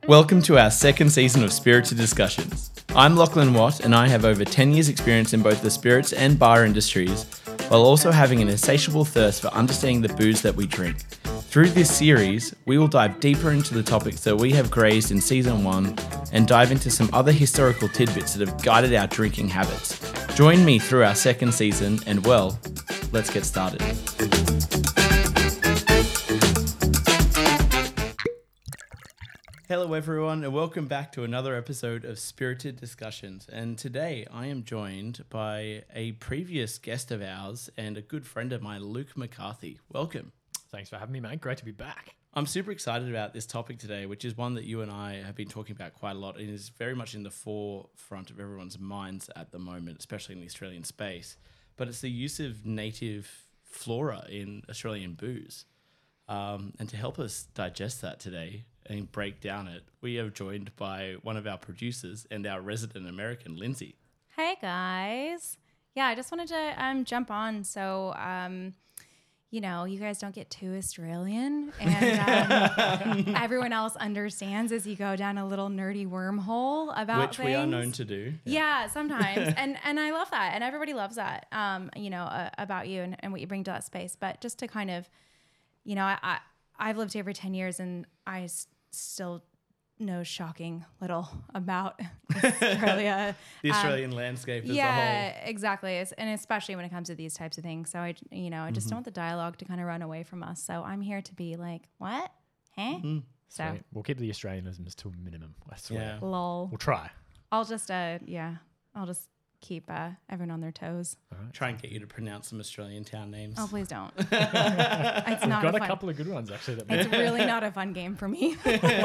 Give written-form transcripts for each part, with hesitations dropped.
Welcome to our second season of Spirited Discussions. I'm Lachlan Watt and I have over 10 years experience in both the spirits and bar industries, while also having an insatiable thirst for understanding the booze that we drink. Through this series, we will dive deeper into the topics that we have grazed in season 1 and dive into some other historical tidbits that have guided our drinking habits. Join me through our second season and, well, let's get started. Hello everyone and welcome back to another episode of Spirited Discussions, and today I am joined by a previous guest of ours and a good friend of mine, Luke McCarthy. Welcome. Thanks for having me, mate. Great to be back. I'm super excited about this topic today, which is one that you and I have been talking about quite a lot and is very much in the forefront of everyone's minds at the moment, especially in the Australian space. But it's the use of native flora in Australian booze. And to help us digest that today and break down it, we are joined by one of our producers and our resident American, Lindsay. Hey guys. Yeah, I just wanted to jump on so you guys don't get too Australian and everyone else understands as you go down a little nerdy wormhole about which things. we are known to do. Yeah, sometimes. and I love that. And everybody loves that, about you and what you bring to that space. But just to kind of, I've lived here for 10 years and I still know shocking little about Australia. The Australian landscape as a whole. Yeah, exactly. And especially when it comes to these types of things. So I just don't want the dialogue to kind of run away from us. So I'm here to be like, what? Huh? Mm-hmm. So Sweet. We'll keep the Australianisms to a minimum, I swear. Yeah. lol. We'll try. I'll just keep everyone on their toes. Try and get you to pronounce some Australian town names. Oh, please don't. We've got a couple of good ones, actually. It's really not a fun game for me.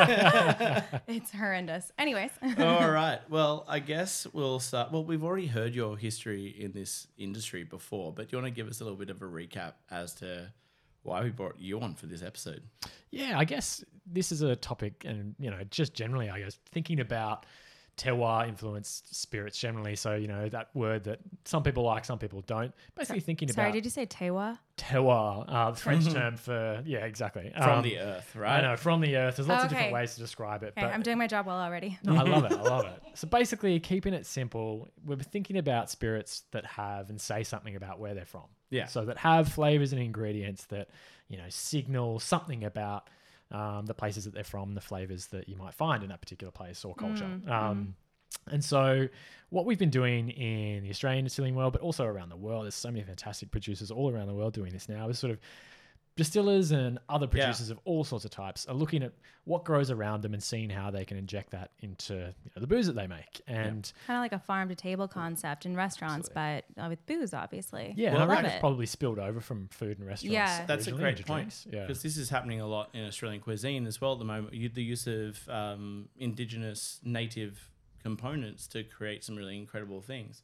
It's horrendous. Anyways. All right. Well, I guess we'll start. Well, we've already heard your history in this industry before, but do you want to give us a little bit of a recap as to why we brought you on for this episode? Yeah, I guess this is a topic and, just generally, I guess, thinking about terroir influenced spirits generally. So, that word that some people like, some people don't. Basically thinking about... Sorry, did you say terroir? Terroir, the French term for... Yeah, exactly. From the earth, right? I know, from the earth. There's lots of different ways to describe it. Okay, but I'm doing my job well already. No, I love it. So basically, keeping it simple, we're thinking about spirits that have and say something about where they're from. Yeah. So that have flavors and ingredients that, signal something about the places that they're from, the flavors that you might find in that particular place or culture. And so what we've been doing in the Australian distilling world, but also around the world, there's so many fantastic producers all around the world doing this now, is sort of distillers and other producers of all sorts of types are looking at what grows around them and seeing how they can inject that into the booze that they make. And kind of like a farm to table concept in restaurants, but with booze, obviously. Yeah, Well, and I reckon it's probably spilled over from food and restaurants. Yeah. That's a originally great into point, drinks. Yeah. because this is happening a lot in Australian cuisine as well at the moment. The use of indigenous native components to create some really incredible things.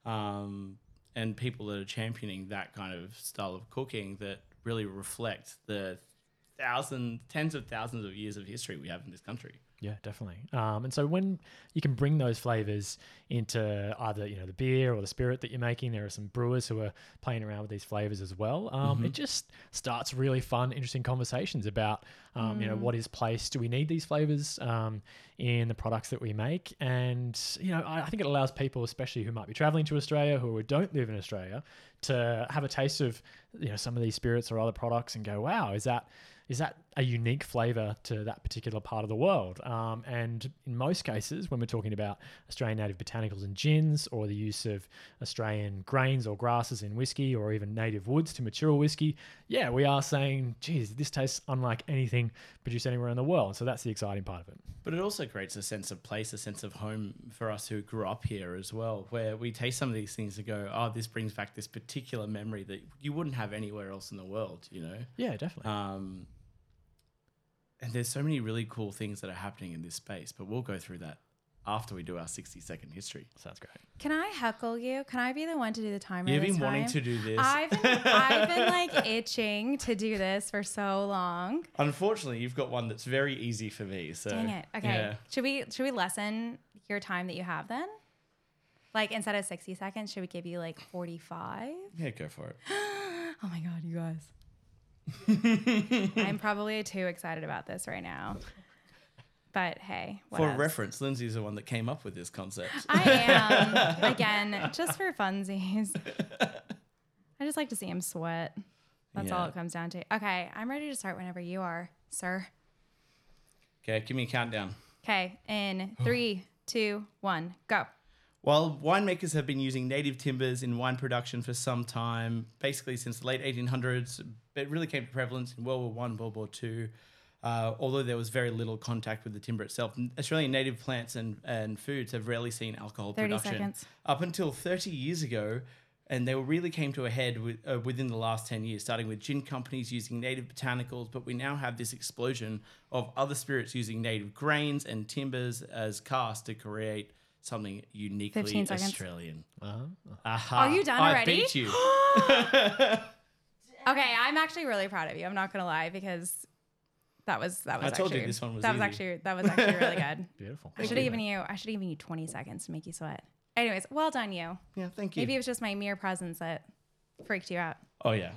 And people that are championing that kind of style of cooking that really reflect the tens of thousands of years of history we have in this country. Yeah, definitely. And so when you can bring those flavors into either, the beer or the spirit that you're making, there are some brewers who are playing around with these flavors as well. It just starts really fun, interesting conversations about, what is place? Do we need these flavors in the products that we make? And, I think it allows people, especially who might be traveling to Australia, who don't live in Australia, to have a taste of, some of these spirits or other products and go, wow, is that a unique flavor to that particular part of the world? And in most cases, when we're talking about Australian native botanicals and gins, or the use of Australian grains or grasses in whiskey, or even native woods to mature whiskey, yeah, we are saying, geez, this tastes unlike anything produced anywhere in the world. So that's the exciting part of it. But it also creates a sense of place, a sense of home for us who grew up here as well, where we taste some of these things and go, oh, this brings back this particular memory that you wouldn't have anywhere else in the world, Yeah, definitely. And there's so many really cool things that are happening in this space, but we'll go through that after we do our 60-second history. Sounds great. Can I heckle you? Can I be the one to do the timer? You've this been wanting time? to do this. I've been itching to do this for so long. Unfortunately, you've got one that's very easy for me. So Dang it. Okay. yeah. Should we lessen your time that you have then? Like instead of 60 seconds, should we give you 45? Yeah, go for it. Oh my God, you guys. I'm probably too excited about this right now. But hey, For whatevs. reference, Lindsay's the one that came up with this concept. I am, again, just for funsies. I just like to see him sweat. That's all Yeah. it comes down to. Okay, I'm ready to start whenever you are, sir. Okay, give me a countdown. Okay, in 3, 2, 1, go. While winemakers have been using native timbers in wine production for some time, basically since the late 1800s, it really came to prevalence in World War I, World War II, although there was very little contact with the timber itself. Australian native plants and foods have rarely seen alcohol 30 production. seconds. Up until 30 years ago, and they really came to a head within the last 10 years, starting with gin companies using native botanicals, but we now have this explosion of other spirits using native grains and timbers as cast to create something uniquely 15 seconds. Australian. Uh-huh. Aha. Are you done already? I beat you. Okay, I'm actually really proud of you. I'm not gonna lie because that was I told you this one was that was easy. actually really good. Beautiful. I should have given you 20 seconds to make you sweat. Anyways, well done you. Yeah, thank you. Maybe it was just my mere presence that freaked you out. Oh, yeah.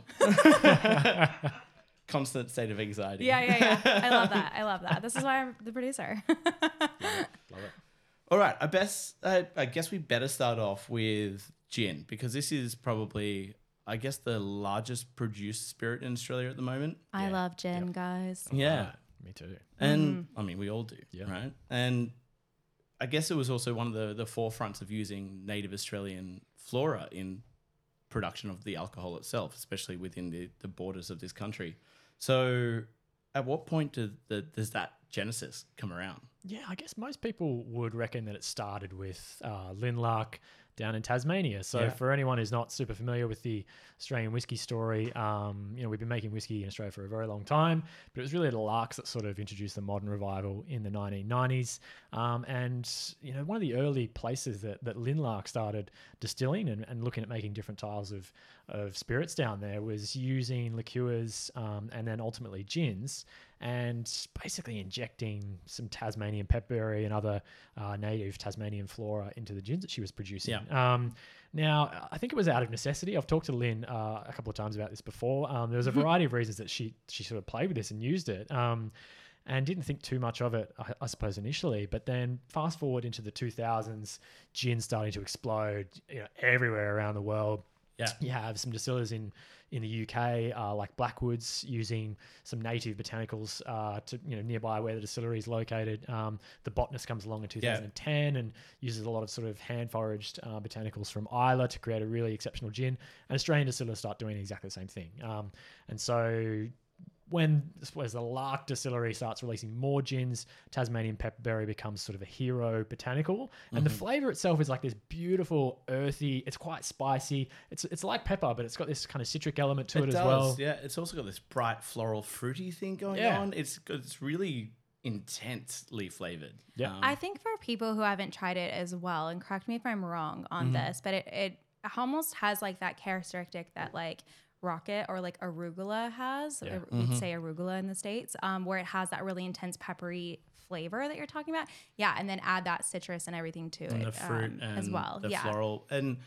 Constant state of anxiety. Yeah. I love that. This is why I'm the producer. Love it. All right. I guess we better start off with gin because this is probably, I guess, the largest produced spirit in Australia at the moment. I love gin, guys. Yeah. Right. Me too. And I mean, we all do, Yeah. right? And I guess it was also one of the forefronts of using native Australian flora in production of the alcohol itself, especially within the borders of this country. So at what point does that genesis come around? Yeah, I guess most people would reckon that it started with Linlark down in Tasmania. So Yeah. for anyone who's not super familiar with the Australian whiskey story, we've been making whiskey in Australia for a very long time, but it was really the Larks that sort of introduced the modern revival in the 1990s. One of the early places that Linlark started distilling and looking at making different styles of spirits down there was using liqueurs and then ultimately gins, and basically injecting some Tasmanian pepperberry and other native Tasmanian flora into the gins that she was producing. Yeah. Now, I think it was out of necessity. I've talked to Lynn a couple of times about this before. There was a variety of reasons that she sort of played with this and used it. And didn't think too much of it, I suppose, initially. But then fast forward into the 2000s, gin starting to explode everywhere around the world. Yeah. You have some distillers in the UK, like Blackwoods, using some native botanicals to nearby where the distillery is located. The Botanist comes along in 2010 and uses a lot of sort of hand foraged botanicals from Islay to create a really exceptional gin. And Australian distillers start doing exactly the same thing. And so as the Lark distillery starts releasing more gins, Tasmanian pepperberry becomes sort of a hero botanical, and the flavor itself is like this beautiful earthy. It's quite spicy. It's like pepper, but it's got this kind of citric element to it as well. Yeah, it's also got this bright floral fruity thing going Yeah. on. It's really intensely flavored. Yeah. I think for people who haven't tried it as well, and correct me if I'm wrong on this, but it almost has like that characteristic that like Rocket or like arugula has. Yeah. We'd say arugula in the States, where it has that really intense peppery flavor that you're talking about. Yeah, and then add that citrus and everything to And it the fruit and as well. the Yeah. floral. And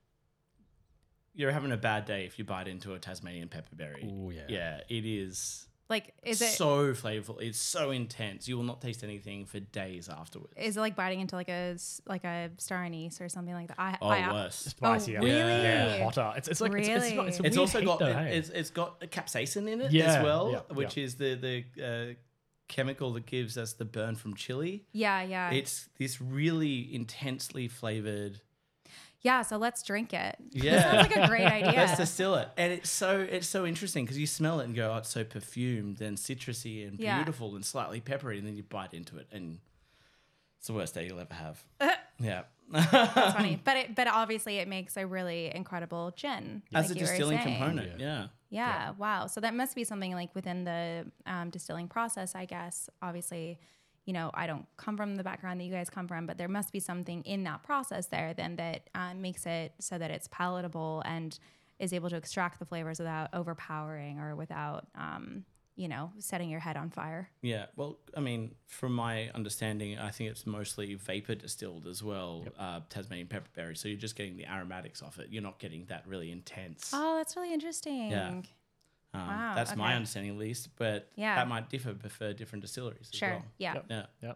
you're having a bad day if you bite into a Tasmanian pepperberry. Ooh, yeah. Yeah, it is Like, is it so flavorful. It's so intense. You will not taste anything for days afterwards. is it like biting into like a star anise or something like that? Worse. Spicier. really? Yeah, hotter. It's like it's Really? a It's weird also heat got though, hey? it's got a capsaicin in it Yeah, as well, yeah, which is the chemical that gives us the burn from chili. Yeah. It's this really intensely flavored. Yeah, so let's drink it. Yeah. That sounds like a great idea. Let's distill it, and it's so interesting because you smell it and go, oh, it's so perfumed and citrusy and Yeah. beautiful and slightly peppery, and then you bite into it, and it's the worst day you'll ever have. Yeah, That's funny. But obviously it makes a really incredible gin. as like a you were distilling saying. component. Yeah. Yeah, wow. So that must be something like within the distilling process, I guess. Obviously, I don't come from the background that you guys come from, but there must be something in that process there then that makes it so that it's palatable and is able to extract the flavors without overpowering or without, setting your head on fire. Yeah, well, I mean, from my understanding, I think it's mostly vapor distilled as well, Tasmanian pepperberry. So you're just getting the aromatics off it. You're not getting that really intense. Oh, that's really interesting. Yeah. Wow, That's my okay. understanding at least, but Yeah. that might differ for different distilleries as Sure. well. Yeah. Yeah. Yep.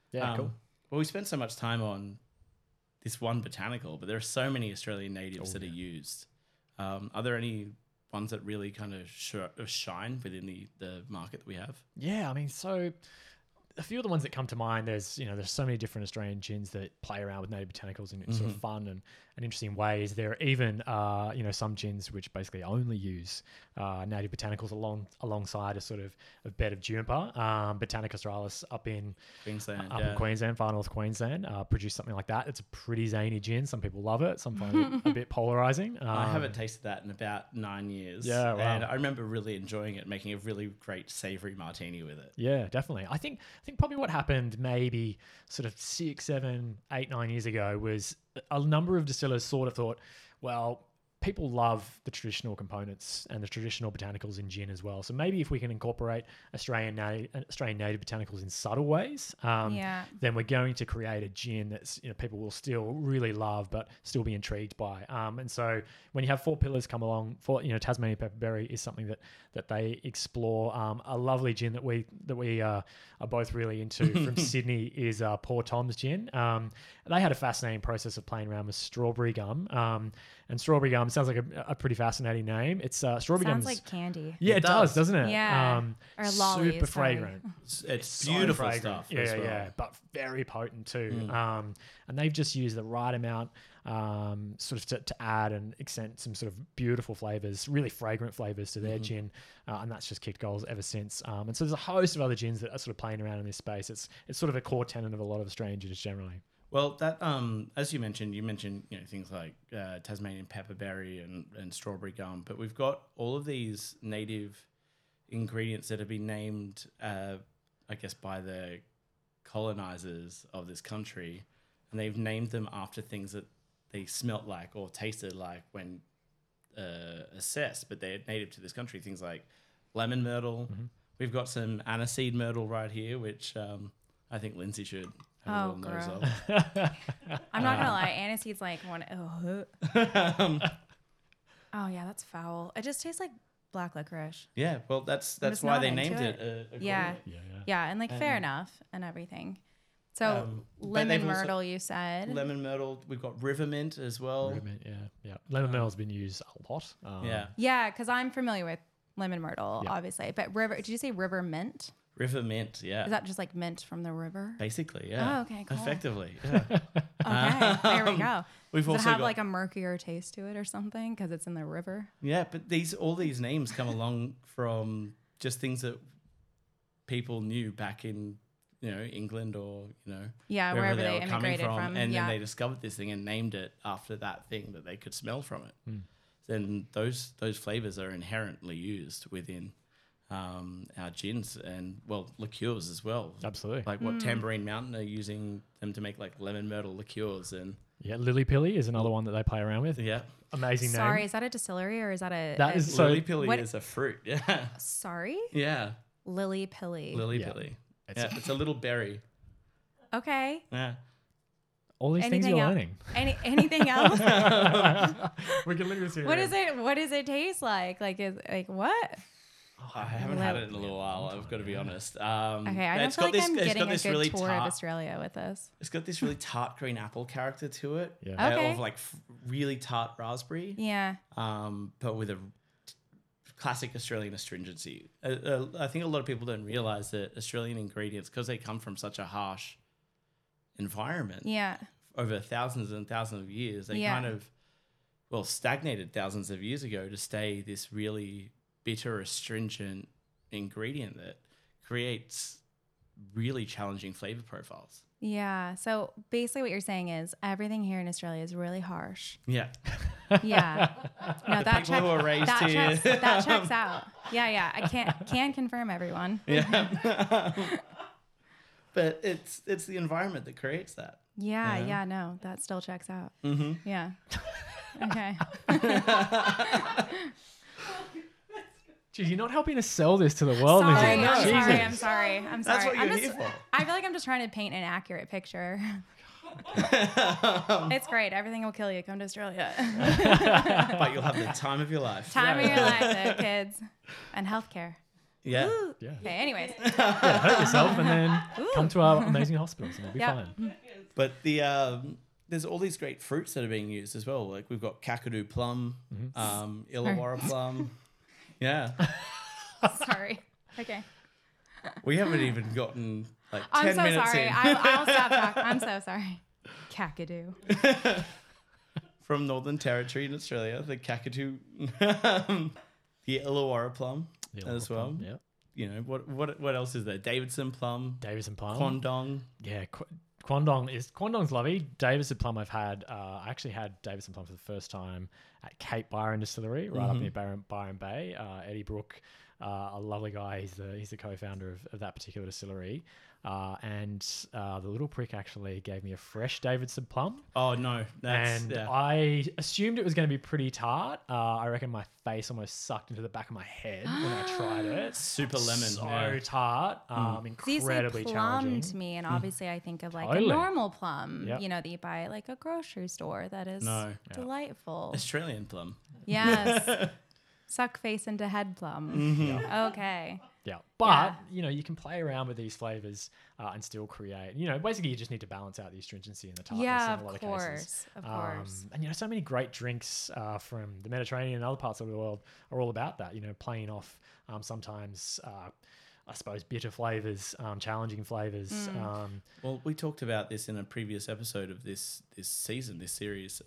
Yeah, cool. Well, we spent so much time on this one botanical, but there are so many Australian natives that are used. Are there any ones that really kind of shine within the market that we have? Yeah, I mean, so a few of the ones that come to mind, there's so many different Australian gins that play around with native botanicals in sort of fun and interesting ways. There are even some gins which basically only use native botanicals alongside a sort of a bed of juniper. Botanica australis up in Queensland, far north Queensland, produce something like that. It's a pretty zany gin. Some people love it. Some find it a bit polarizing. I haven't tasted that in about 9 years. Yeah, wow. And I remember really enjoying it, making a really great savory martini with it. Yeah, definitely. I think probably what happened maybe sort of 6, 7, 8, 9 years ago was a number of distillers sort of thought, well, people love the traditional components and the traditional botanicals in gin as well. So maybe if we can incorporate Australian native botanicals in subtle ways, then we're going to create a gin that's people will still really love, but still be intrigued by. And so when you have Four Pillars come along, Tasmanian Pepperberry is something that they explore. A lovely gin that we are both really into from Sydney is Poor Tom's gin. They had a fascinating process of playing around with strawberry gum. And strawberry gum sounds like a pretty fascinating name. It's strawberry gum. Sounds like candy. Yeah, it does, doesn't it? Yeah. Or lollies. Super fragrant. It's beautiful fragrant stuff. Yeah, as well. yeah, but very potent too. And they've just used the right amount, sort of to add and accent some sort of beautiful flavors, really fragrant flavors to their gin, and that's just kicked goals ever since. And so there's a host of other gins that are sort of playing around in this space. It's sort of a core tenet of a lot of Australian gins generally. Well, that as you mentioned things like Tasmanian pepperberry and strawberry gum, but we've got all of these native ingredients that have been named, I guess, by the colonizers of this country, and they've named them after things that they smelt like or tasted like when assessed, but they're native to this country. Things like lemon myrtle. We've got some aniseed myrtle right here, which I think Lindsay should. Oh, gross. I'm not gonna lie, aniseed's like one. Oh yeah, that's foul. It just tastes like black licorice. Yeah, well, that's why they named it. Yeah, and fair enough and everything. So lemon myrtle, you said. Lemon myrtle. We've got river mint as well. River mint, yeah. Lemon myrtle's been used a lot. Yeah, because I'm familiar with lemon myrtle, obviously. But river? Did you say river mint? River mint, yeah. Is that just like mint from the river? Basically, yeah. Oh, okay, cool. Effectively, yeah. Okay, there we go. Does it have like a murkier taste to it or something because it's in the river? Yeah, but all these names come along from just things that people knew back in England or wherever they immigrated from, and then they discovered this thing and named it after that thing that they could smell from it. Then those flavors are inherently used within our gins and liqueurs as well. Absolutely. Like what Tambourine Mountain are using them to make like lemon myrtle liqueurs and Lily Pilly is another one that they play around with. Yeah. Amazing name. Sorry, is that a distillery or is that a... Lily Pilly is a fruit. Yeah. Sorry? Yeah. Lily Pilly. Lily Pilly. It's a little berry. Okay. Yeah. All these things you're learning. Anything else? We can literally see What does it taste like? What? I haven't had it in a little while. I've got to be honest. Okay, I don't feel like I'm getting a good really tour of Australia with this. It's got this really tart green apple character to it. Yeah. Okay. Of like really tart raspberry. Yeah. But with a classic Australian astringency. I think a lot of people don't realize that Australian ingredients, because they come from such a harsh environment. Yeah. Over thousands and thousands of years, they kind of stagnated thousands of years ago to stay this really bitter, astringent ingredient that creates really challenging flavor profiles. Yeah. So basically what you're saying is everything here in Australia is really harsh. Yeah. Yeah. No, that people who are raised here. That checks out. Yeah. I can confirm, everyone. Yeah. But it's the environment that creates that. Yeah. No, that still checks out. Mm-hmm. Yeah. Okay. Geez, you're not helping us sell this to the world. I'm sorry. That's what you're here for. I feel like I'm just trying to paint an accurate picture. It's great. Everything will kill you. Come to Australia. But you'll have the time of your life. Time of your life, though, kids. And healthcare. Yeah. Ooh. Yeah. Okay. Anyways. Yeah, hurt yourself and then come to our amazing hospitals and you'll be Yeah. fine. But there's all these great fruits that are being used as well. Like we've got Kakadu plum, Illawarra plum. Yeah. Sorry. Okay. We haven't even gotten like 10 I'm so minutes sorry. in. I'll stop talking. I'm so sorry. Kakadu. From Northern Territory in Australia, the Kakadu, the Illawarra plum The as Illawarra well. plum, yeah. You know, what else is there? Davidson plum, Davidson plum. Quandong. Yeah, Quandong's lovely. Davidson plum I've had. I actually had Davidson plum for the first time at Cape Byron Distillery, right up near Byron Bay. Eddie Brook, a lovely guy. He's the co-founder of that particular distillery. And the little prick actually gave me a fresh Davidson plum. Oh no, And I assumed it was going to be pretty tart. I reckon my face almost sucked into the back of my head when I tried it. super lemon. So tart, So you say incredibly plum challenging. to me, and obviously I think of like Totally. a normal plum, Yep. you know, that you buy at like a grocery store. That is No. delightful. Australian plum. Yes. Suck face into head plum. Okay. Yeah, but you know you can play around with these flavors and still create. You know, basically you just need to balance out the astringency and the tartness Yeah, in a lot of cases. of course. And you know, so many great drinks from the Mediterranean and other parts of the world are all about that. You know, playing off sometimes. I suppose bitter flavors, challenging flavors. Well, we talked about this in a previous episode of this series,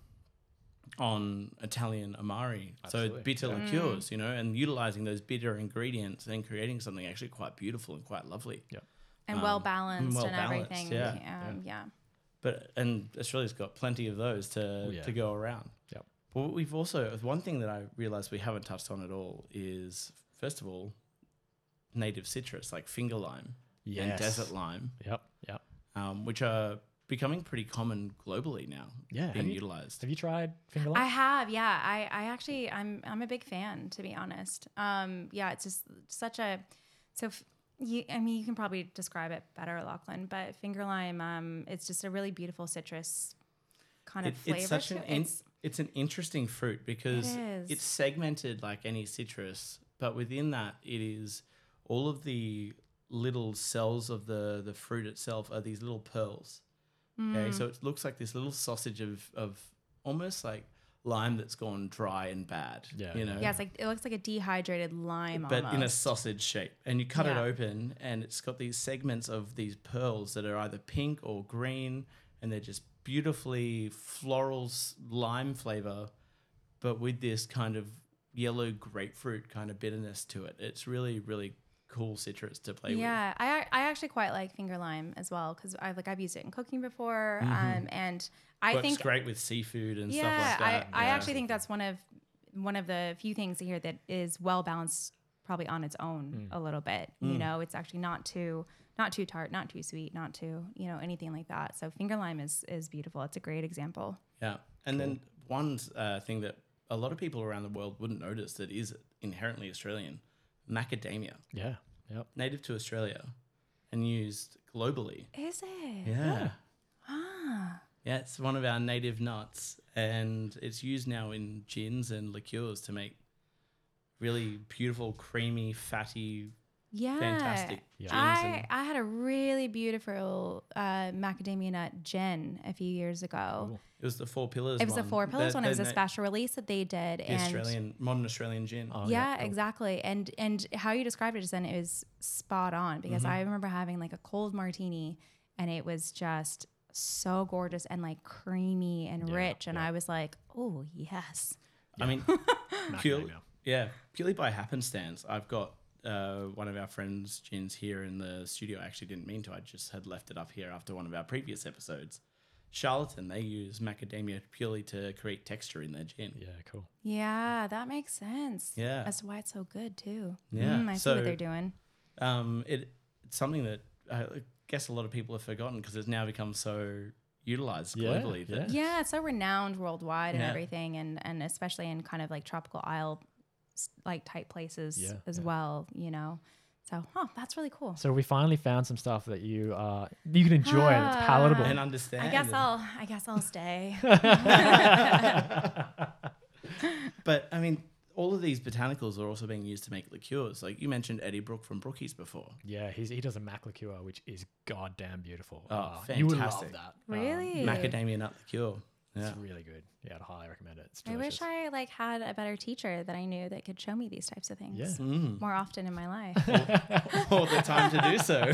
on Italian Amari. Absolutely. So bitter liqueurs, you know, and utilizing those bitter ingredients and creating something actually quite beautiful and quite lovely. Yeah. And well balanced and well-balanced, everything. yeah. And Australia's got plenty of those to go around. Yep. But we've also, one thing that I realized we haven't touched on at all is, first of all, native citrus like finger lime and Yes. desert lime, Yep. which are becoming pretty common globally now. Yeah, being have you- utilized. Have you tried finger I lime? have, yeah. I actually, I'm a big fan, to be honest. Yeah, it's just such a, you can probably describe it better, Lachlan, but finger lime, it's just a really beautiful citrus kind of flavor. It's such to an it. it's an interesting fruit because It is. it's segmented like any citrus, but within that it is all of the little cells of the fruit itself are these little pearls. Okay, so it looks like this little sausage of almost like lime that's gone dry and bad. Yeah, you know. Yeah, it looks like a dehydrated lime But almost. in a sausage shape, and you cut it Yeah. open, and it's got these segments of these pearls that are either pink or green, and they're just beautifully floral lime flavor, but with this kind of yellow grapefruit kind of bitterness to it. It's really, really cool citrus to play with. Yeah, I actually quite like finger lime as well because I've used it in cooking before, and I Works think great with seafood and stuff yeah, like that. I actually think that's one of the few things here that is well balanced, probably on its own a little bit. You know, it's actually not too tart, not too sweet, not too anything like that. So finger lime is beautiful. It's a great example. Yeah. And then one thing that a lot of people around the world wouldn't notice that is inherently Australian, macadamia, Yeah. Yep. native to Australia and used globally. Is it? Yeah. Yeah, it's one of our native nuts, and it's used now in gins and liqueurs to make really beautiful, creamy, fatty, Yeah. fantastic Yeah. gins. I had a really beautiful macadamia nut gin a few years ago. Cool. It was the Four Pillars It was one. a Four Pillars one. It was a the special release that they did. And modern Australian gin. Oh, yeah, cool. exactly. And how you described it just then, it was spot on because I remember having like a cold martini and it was just so gorgeous and like creamy and rich. And I was like, oh, yes. I mean, Macadamia. purely by happenstance, I've got one of our friends' gins here in the studio. I actually didn't mean to. I just had left it up here after one of our previous episodes. Charlatan, they use macadamia purely to create texture in their gin. Yeah, cool. Yeah, that makes sense. Yeah. That's why it's so good too. Yeah. I see So, what they're doing. It's something that I guess a lot of people have forgotten because it's now become so utilized Yeah, globally. yeah. Yeah, it's so renowned worldwide and Yeah. everything, and especially in kind of like tropical isle like type places Yeah, as well. So, that's really cool. So we finally found some stuff that you can enjoy and it's palatable. And understand. I guess I'll stay. But I mean, all of these botanicals are also being used to make liqueurs. Like you mentioned Eddie Brook from Brookies before. Yeah, he does a mac liqueur, which is goddamn beautiful. Oh, You would love fantastic. that. Really? Macadamia nut liqueur. Yeah. It's really good. Yeah, I'd highly recommend it. It's I delicious. wish I like had a better teacher that I knew that could show me these types of things Yeah. more often in my life. All the time to do so.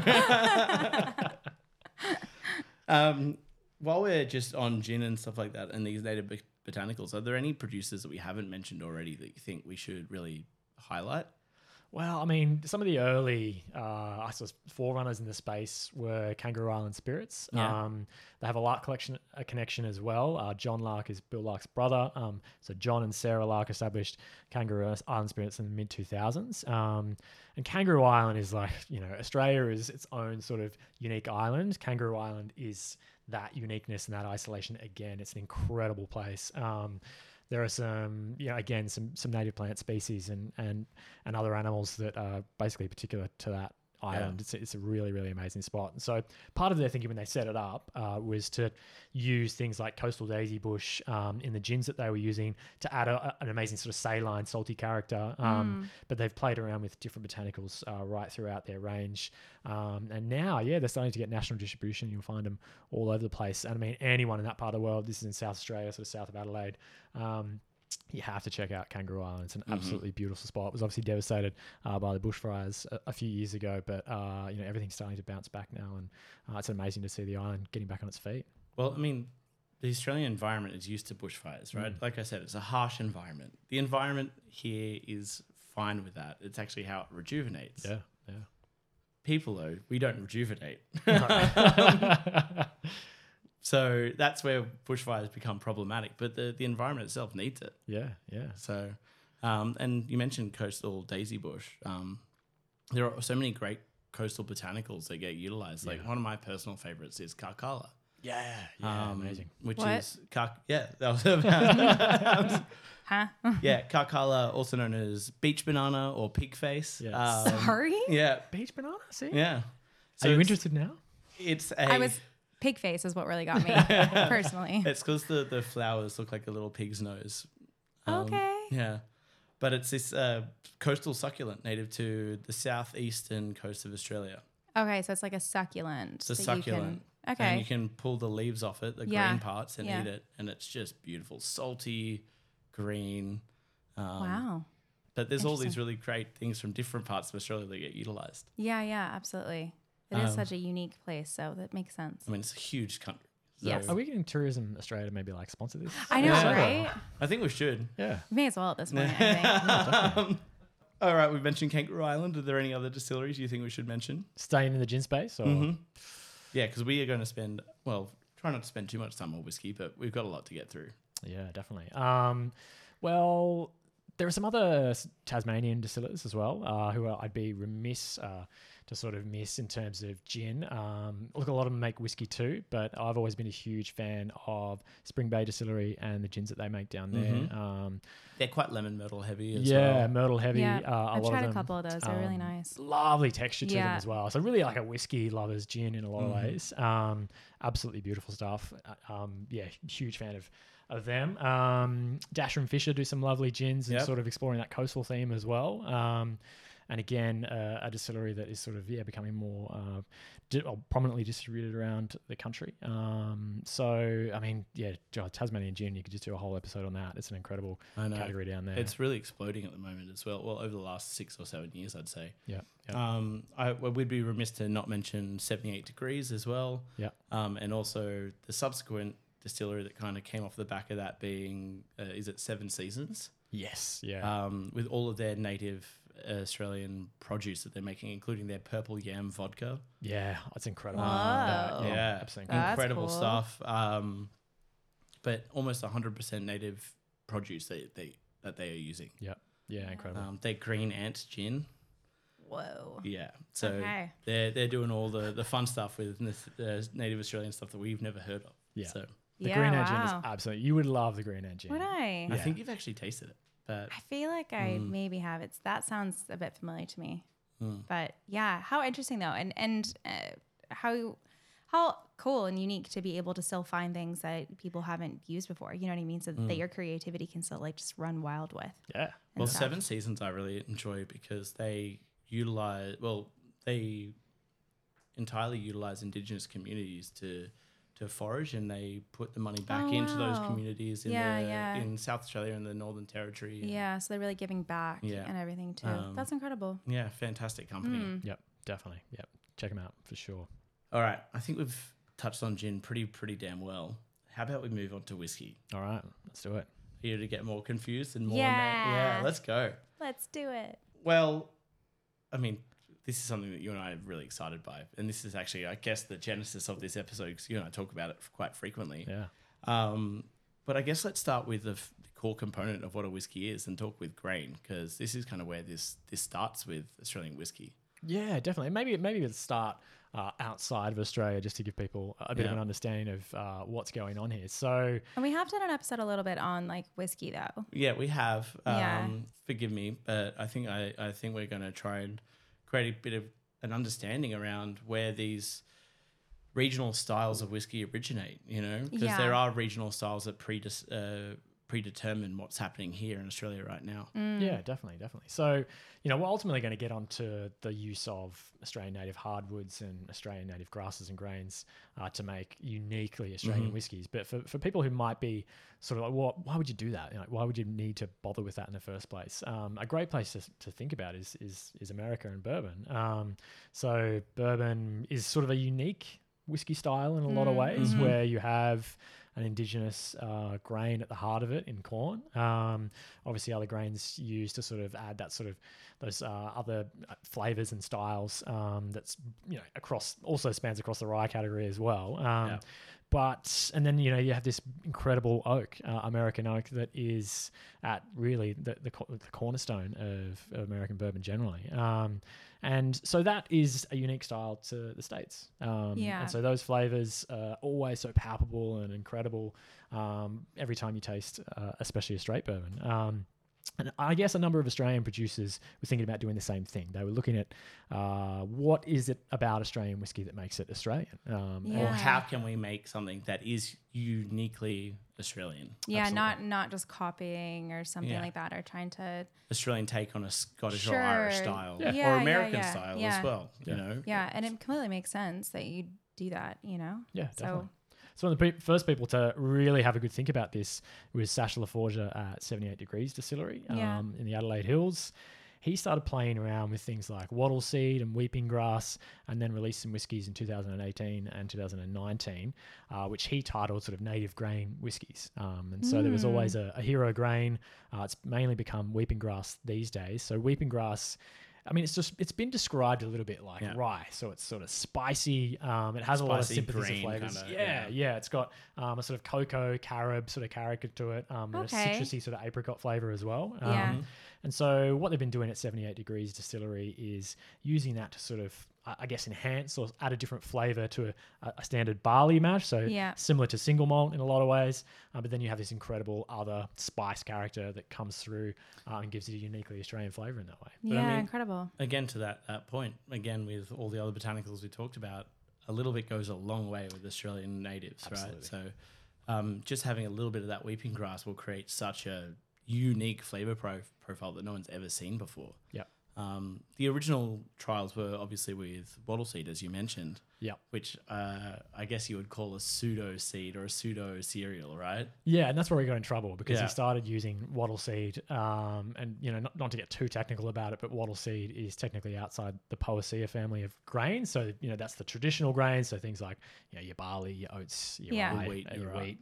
While we're just on gin and stuff like that and these native botanicals, are there any producers that we haven't mentioned already that you think we should really highlight? Well, I mean, some of the early, I suppose, forerunners in the space were Kangaroo Island Spirits. Yeah. They have a Lark connection as well. John Lark is Bill Lark's brother. So John and Sarah Lark established Kangaroo Island Spirits in the mid-2000s. And Kangaroo Island is like, Australia is its own sort of unique island. Kangaroo Island is that uniqueness and that isolation again. It's an incredible place. There are some, again, some native plant species and other animals that are basically particular to that island. Yeah. It's a really, really amazing spot. And so part of their thinking when they set it up was to use things like coastal daisy bush in the gins that they were using to add an amazing sort of saline, salty character. But they've played around with different botanicals right throughout their range. And now, they're starting to get national distribution. You'll find them all over the place. And I mean, anyone in that part of the world, this is in South Australia, sort of south of Adelaide, you have to check out Kangaroo Island. It's an absolutely beautiful spot. It was obviously devastated by the bushfires a few years ago, but everything's starting to bounce back now, and it's amazing to see the island getting back on its feet. Well, I mean, the Australian environment is used to bushfires, right? Like I said, it's a harsh environment. The environment here is fine with that. It's actually how it rejuvenates. Yeah. People, though, we don't rejuvenate. So that's where bushfires become problematic, but the environment itself needs it. Yeah. So, and you mentioned coastal daisy bush. There are so many great coastal botanicals that get utilized. Like one of my personal favorites is Karkala. Yeah, amazing. Which What? is that was about. Huh? Yeah, Karkala, also known as beach banana or pig face. Yeah. Sorry? Yeah, Beach banana, see? yeah. Are you it's- interested now? It's Pig face is what really got me personally. It's because the flowers look like a little pig's nose. Okay. Yeah. But it's this coastal succulent native to the southeastern coast of Australia. Okay, so it's like a succulent. It's a that succulent. Okay. And you can pull the leaves off it, the Yeah. green parts, and Yeah. eat it. And it's just beautiful. Salty, green. Wow. But there's all these really great things from different parts of Australia that get utilized. Yeah, absolutely. It is such a unique place, so that makes sense. I mean, it's a huge country. So Yes. Are we getting Tourism Australia to maybe like sponsor this? I know, right? I think we should. Yeah. May as well at this point, I think. All right, we've mentioned Kangaroo Island. Are there any other distilleries you think we should mention? Staying in the gin space? Or? Yeah, because we are going to try not to spend too much time on whiskey, but we've got a lot to get through. Yeah, definitely. Well, there are some other Tasmanian distillers as well, who I'd be remiss to sort of miss in terms of gin. Look, a lot of them make whiskey too, but I've always been a huge fan of Spring Bay Distillery and the gins that they make down there. They're quite lemon myrtle heavy as Yeah, well. myrtle heavy. Yeah, a I've lot tried of a them. couple of those. They're really nice. Lovely texture to them Yeah. as well. So really like a whiskey lover's gin in a lot of ways. Absolutely beautiful stuff. Huge fan of them. Dasher and Fisher do some lovely gins and sort of exploring that coastal theme as well. And again, a distillery that is sort of becoming more prominently distributed around the country. So I mean, Tasmanian gin, you could just do a whole episode on that. It's an incredible category down there. It's really exploding at the moment as well. Well, over the last 6 or 7 years, I'd say. Yeah. We'd be remiss to not mention 78 Degrees as well. Yeah. And also the subsequent distillery that kind of came off the back of that being, is it Seven Seasons? Yes. Yeah. With all of their native Australian produce that they're making, including their purple yam vodka. Yeah. It's incredible. Whoa. Yeah, absolutely. That's incredible cool. stuff. But almost 100% native produce that they are using. Yeah. Yeah. Incredible. Their green ant gin. Whoa. Yeah, so Okay. they're doing all the fun stuff with native Australian stuff that we've never heard of. Yeah. So The Yeah, green ant gin is wow. absolutely. You would love the green ant gin. Would I? I think you've actually tasted it, but I feel like I maybe have. That sounds a bit familiar to me. But yeah, how interesting though, and how cool and unique to be able to still find things that people haven't used before. You know what I mean? So that your creativity can still like just run wild with. Yeah. Well, Seven Seasons I really enjoy because they entirely utilize Indigenous communities to forage, and they put the money back into those communities in South Australia and the Northern Territory. Yeah, so they're really giving back and everything too. That's incredible. Yeah, fantastic company. Yep, definitely. Yep, check them out for sure. All right, I think we've touched on gin pretty damn well. How about we move on to whiskey? All right, let's do it. Here to get more confused and more. Yeah. Let's go. Let's do it. Well, I mean, this is something that you and I are really excited by. And this is actually, I guess, the genesis of this episode because you and I talk about it quite frequently. Yeah. But I guess let's start with the core component of what a whiskey is and talk with grain, because this is kind of where this starts with Australian whiskey. Yeah, definitely. Maybe let's start outside of Australia just to give people a bit of an understanding of what's going on here. So, and we have done an episode a little bit on like whiskey though. Yeah, we have. Forgive me, but I think we're going to try and create a bit of an understanding around where these regional styles of whiskey originate, you know, because there are regional styles that predetermine what's happening here in Australia right now. Yeah, definitely. So, you know, we're ultimately going to get onto the use of Australian native hardwoods and Australian native grasses and grains to make uniquely Australian whiskies. But for people who might be sort of like, why would you do that? You know, why would you need to bother with that in the first place? A great place to think about is America and bourbon. So bourbon is sort of a unique whiskey style in a lot of ways, where you have an indigenous grain at the heart of it in corn. Obviously, other grains used to sort of add that sort of those other flavors and styles. That's also spans across the rye category as well. And then you have this incredible oak, American oak, that is at really the cornerstone of American bourbon generally. And so that is a unique style to the States. And so those flavors are always so palpable and incredible every time you taste, especially a straight bourbon. And I guess a number of Australian producers were thinking about doing the same thing. They were looking at what is it about Australian whiskey that makes it Australian? Or how can we make something that is uniquely Australian? Yeah, Absolutely. not just copying or something like that, or trying to Australian take on a Scottish or Irish style, Yeah, or American style as well. You know. Yeah, and it completely makes sense that you do that. You know. Yeah, definitely. So one of the first people to really have a good think about this was Sacha Laforgia at 78 Degrees Distillery in the Adelaide Hills. He started playing around with things like wattle seed and weeping grass, and then released some whiskies in 2018 and 2019, which he titled sort of native grain whiskies. And so there was always a hero grain. It's mainly become weeping grass these days. So weeping grass, I mean, it's been described a little bit like rye, so it's sort of spicy. It has a lot of sympathies and flavors. It's got a sort of cocoa, carob sort of character to it, and a citrusy sort of apricot flavor as well. And so what they've been doing at 78 Degrees Distillery is using that to sort of, I guess, enhance or add a different flavor to a standard barley mash. So similar to single malt in a lot of ways. But then you have this incredible other spice character that comes through and gives it a uniquely Australian flavor in that way. But I mean, incredible. Again, to that point, again, with all the other botanicals we talked about, a little bit goes a long way with Australian natives, Absolutely. right? So just having a little bit of that weeping grass will create such a unique flavor profile that no one's ever seen before. Yeah. The original trials were obviously with wattle seed, as you mentioned. Yeah. Which I guess you would call a pseudo seed or a pseudo cereal, right? Yeah, and that's where we got in trouble because he started using wattle seed, and not to get too technical about it, but wattle seed is technically outside the Poaceae family of grains. So that's the traditional grains, so things like your barley, your oats, your rye, your wheat.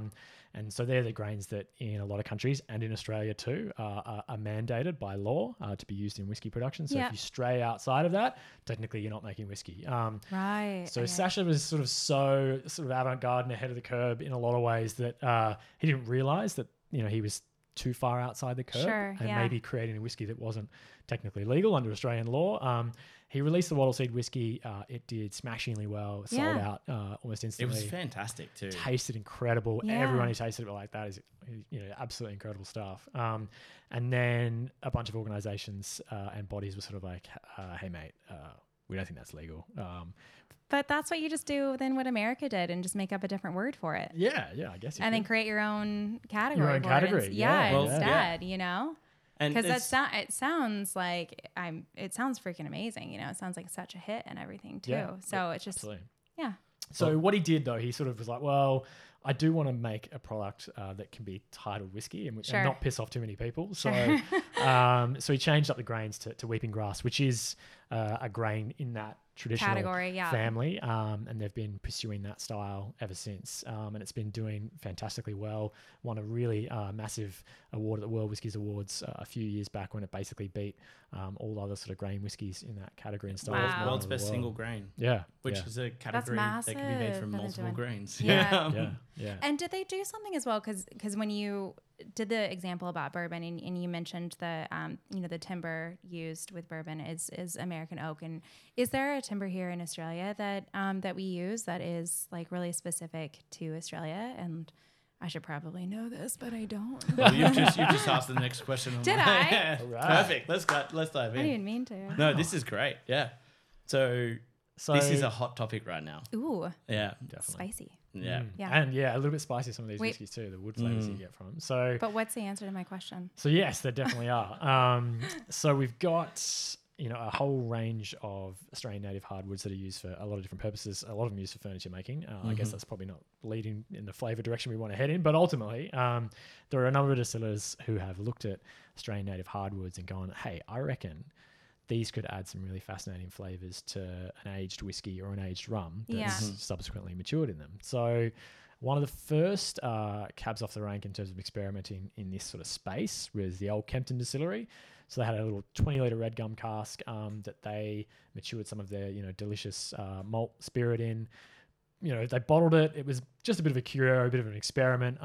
And so they're the grains that in a lot of countries and in Australia too are mandated by law to be used in whiskey production. So if you stray outside of that, technically you're not making whiskey. Right. So Sacha was sort of avant-garde and ahead of the curve in a lot of ways that he didn't realize that he was too far outside the curve and maybe creating a whiskey that wasn't technically legal under Australian law. He released the wattle seed whiskey. It did smashingly well. It sold out almost instantly. It was fantastic too. Tasted incredible. Yeah. Everyone who tasted it like that is absolutely incredible stuff. And then a bunch of organizations and bodies were sort of like, hey mate, we don't think that's legal. But that's what you just do then what America did and just make up a different word for it. Yeah, I guess. And then create your own category. Your own for category, It. yeah. Well, Instead, you know? And Because it sounds like it sounds freaking amazing. You know, it sounds like such a hit and everything too. Yeah, So it's just, absolutely. yeah. So what he did though, he sort of was like, well, I do want to make a product that can be titled whiskey and not piss off too many people. So, so he changed up the grains to weeping grass, which is a grain in that traditional Category, family, and they've been pursuing that style ever since, and it's been doing fantastically well. Won a really massive award at the World Whiskies Awards a few years back when it basically beat all other sort of grain whiskies in that category and style. Wow. World's best single grain. Which is a category that can be made from multiple grains. Yeah. Yeah. And did they do something as well? Because when you did the example about bourbon and you mentioned the the timber used with bourbon is American oak, and is there a timber here in Australia that we use that is like really specific to Australia? And I should probably know this, but I don't. Well, you just asked the next question. Did I? Yeah. Right. Perfect. Let's dive in. I didn't even mean to. No, this is great. Yeah. So this is a hot topic right now. Ooh, Yeah. Definitely. spicy. Yeah. Yeah. And a little bit spicy, some of these whiskeys too, the wood flavors you get from them. So, But what's the answer to my question? so yes, there definitely are. So we've got, a whole range of Australian native hardwoods that are used for a lot of different purposes. A lot of them used for furniture making. I guess that's probably not leading in the flavor direction we want to head in, but ultimately, there are a number of distillers who have looked at Australian native hardwoods and gone, hey, I reckon these could add some really fascinating flavors to an aged whiskey or an aged rum that's subsequently matured in them. So one of the first cabs off the rank in terms of experimenting in this sort of space was the Old Kempton Distillery. So they had a little 20-litre red gum cask that they matured some of their, delicious malt spirit in. They bottled it. It was just a bit of a curio, a bit of an experiment.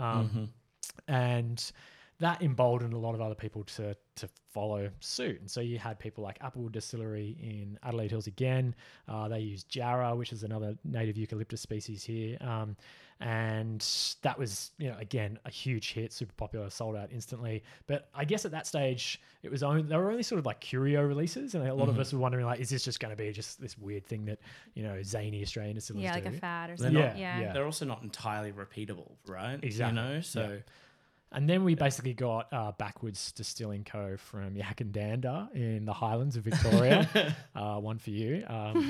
And that emboldened a lot of other people to follow suit. And so you had people like Applewood Distillery in Adelaide Hills again. They used Jarrah, which is another native eucalyptus species here. And that was, again, a huge hit, super popular, sold out instantly. But I guess at that stage, they were only sort of like curio releases. And a lot of us were wondering, like, is this just going to be just this weird thing that, zany Australian distillers do? Like a fad or They're something. not, They're also not entirely repeatable, right? Exactly. So... Yeah. And then we basically got Backwoods Distilling Co. from Yakandanda in the Highlands of Victoria. One for you.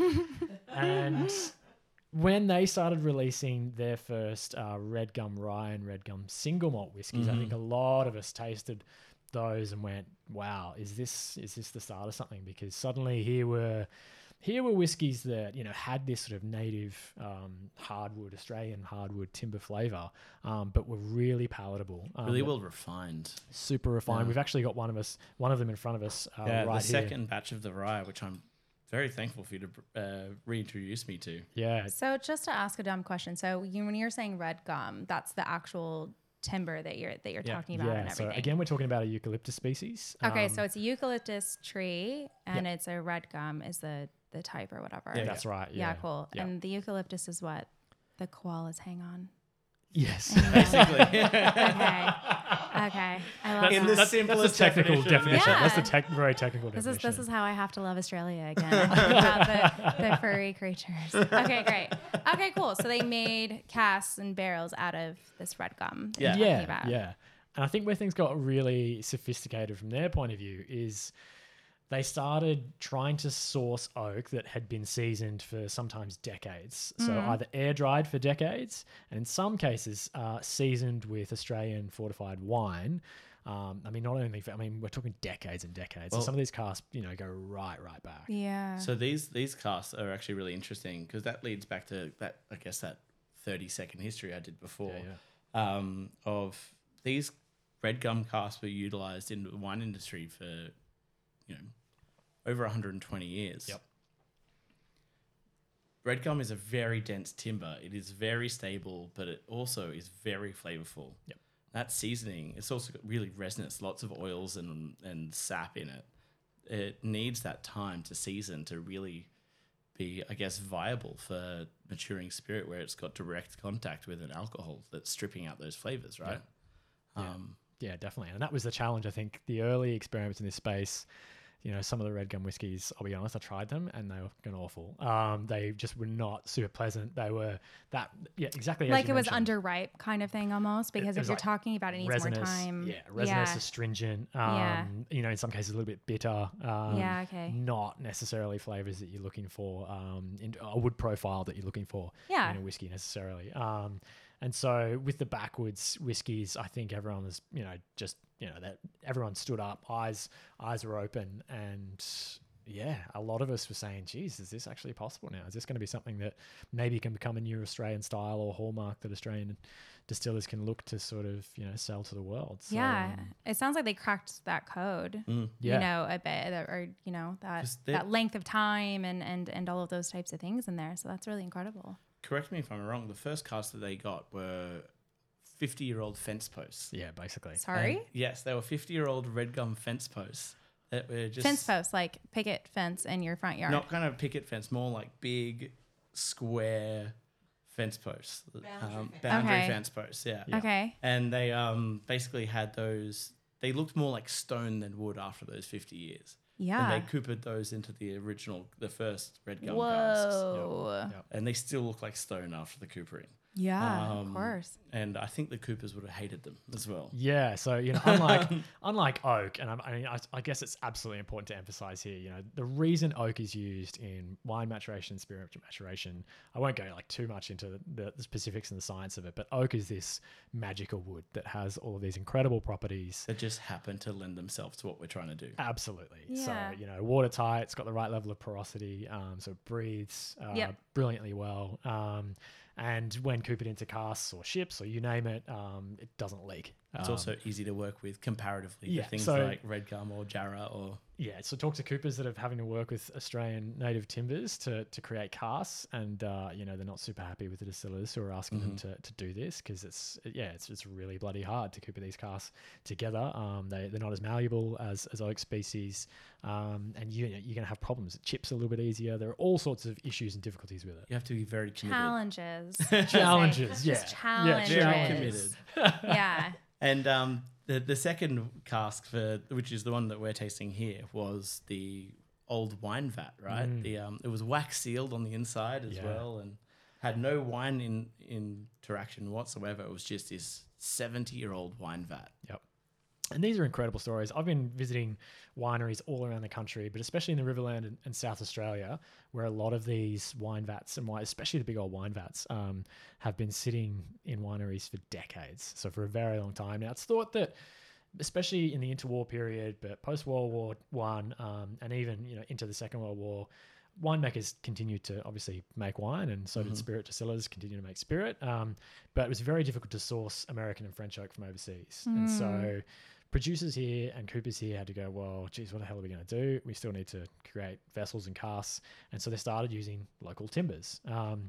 And when they started releasing their first red gum rye and red gum single malt whiskies, I think a lot of us tasted those and went, wow, is this the start of something? Because suddenly here were whiskies that, had this sort of native Australian hardwood timber flavor, but were really palatable. Really well refined. Super refined. We've actually got one of them in front of us right here. The second batch of the rye, which I'm very thankful for you to reintroduce me to. Yeah. So just to ask a dumb question. So when you're saying red gum, that's the actual timber that you're talking about and everything. So again, we're talking about a eucalyptus species. Okay, so it's a eucalyptus tree and it's a red gum is the type or whatever. Yeah, that's right. Yeah, cool. Yeah. And the eucalyptus is what the koalas hang on. Yes. Basically. Okay. I love In that. the simplest That's the technical definition. Yeah. That's the very technical definition. This is how I have to love Australia again. About the furry creatures. Okay, great. Okay, cool. So they made casks and barrels out of this red gum. that you're talking about. Yeah. And I think where things got really sophisticated from their point of view is they started trying to source oak that had been seasoned for sometimes decades. So either air dried for decades, and in some cases seasoned with Australian fortified wine. We're talking decades and decades. Well, and some of these casks, go right back. Yeah. So these casks are actually really interesting because that leads back to that 30-second history I did before of these red gum casks were utilized in the wine industry for over 120 years. Yep. Red gum is a very dense timber. It is very stable, but it also is very flavorful. Yep. That seasoning, it's also got really resonance, lots of oils and sap in it. It needs that time to season to really be, viable for maturing spirit where it's got direct contact with an alcohol that's stripping out those flavors, right? Yeah, definitely. And that was the challenge, I think. The early experiments in this space, some of the red gum whiskies, I'll be honest, I tried them and they were kind of awful. They just were not super pleasant. They were exactly as Like you it was mentioned. underripe kind of thing almost, because if was you're like talking about it needs more resinous, time. resinous, astringent. In some cases a little bit bitter. Okay. Not necessarily flavors that you're looking for, in a wood profile that you're looking for Yeah. in a whiskey necessarily. And so with the backwoods whiskies, I think everyone was, that everyone stood up, eyes were open, and a lot of us were saying, geez, is this actually possible now? Is this going to be something that maybe can become a new Australian style or hallmark that Australian distillers can look to sort of, sell to the world? So, It sounds like they cracked that code, a bit, or, that length of time and all of those types of things in there. So that's really incredible. Correct me if I'm wrong. The first cast that they got were 50-year-old fence posts. Yeah, basically. Sorry? And yes, they were 50-year-old red gum fence posts that were just Fence posts, like picket fence in your front yard. not kind of picket fence, more like big square fence posts, boundary Okay. fence posts. Yeah. Okay. And they basically had those. They looked more like stone than wood after those 50 years. Yeah. And they coopered those into the first red gum casks. Whoa. Yep. And they still look like stone after the coopering. Yeah, of course. And I think the Coopers would have hated them as well. Yeah, so unlike oak, and I guess it's absolutely important to emphasize here. The reason oak is used in wine maturation, spirit maturation. I won't go like too much into the specifics and the science of it, but oak is this magical wood that has all of these incredible properties That just happen to lend themselves to what we're trying to do. Absolutely. Yeah. So watertight. It's got the right level of porosity. So it breathes brilliantly well. And when coopered into casks or ships or you name it, it doesn't leak. It's also easy to work with comparatively Yeah, for things so- like red gum or jarrah or So talk to coopers that are having to work with Australian native timbers to create casks, and they're not super happy with the distillers who are asking them to do this, because it's really bloody hard to cooper these casks together. They're not as malleable as oak species, and you're going to have problems. It chips a little bit easier. There are all sorts of issues and difficulties with it. you have to be very committed. Challenges. Challenges, Just yeah. challenges. Very committed. Yeah. And the second cask which is the one that we're tasting here, was the old wine vat, right? It was wax sealed on the inside as well, and had no wine interaction whatsoever. It was just this 70-year-old wine vat. Yep. And these are incredible stories. I've been visiting wineries all around the country, but especially in the Riverland and South Australia, where a lot of these wine vats and especially the big old wine vats, have been sitting in wineries for decades. So for a very long time. Now, it's thought that, especially in the interwar period, but post-World War One, and even into the Second World War, winemakers continued to obviously make wine, and so did spirit distillers continue to make spirit. But it was very difficult to source American and French oak from overseas. And so producers here and coopers here had to go, well, geez, what the hell are we going to do? We still need to create vessels and casks. And so they started using local timbers.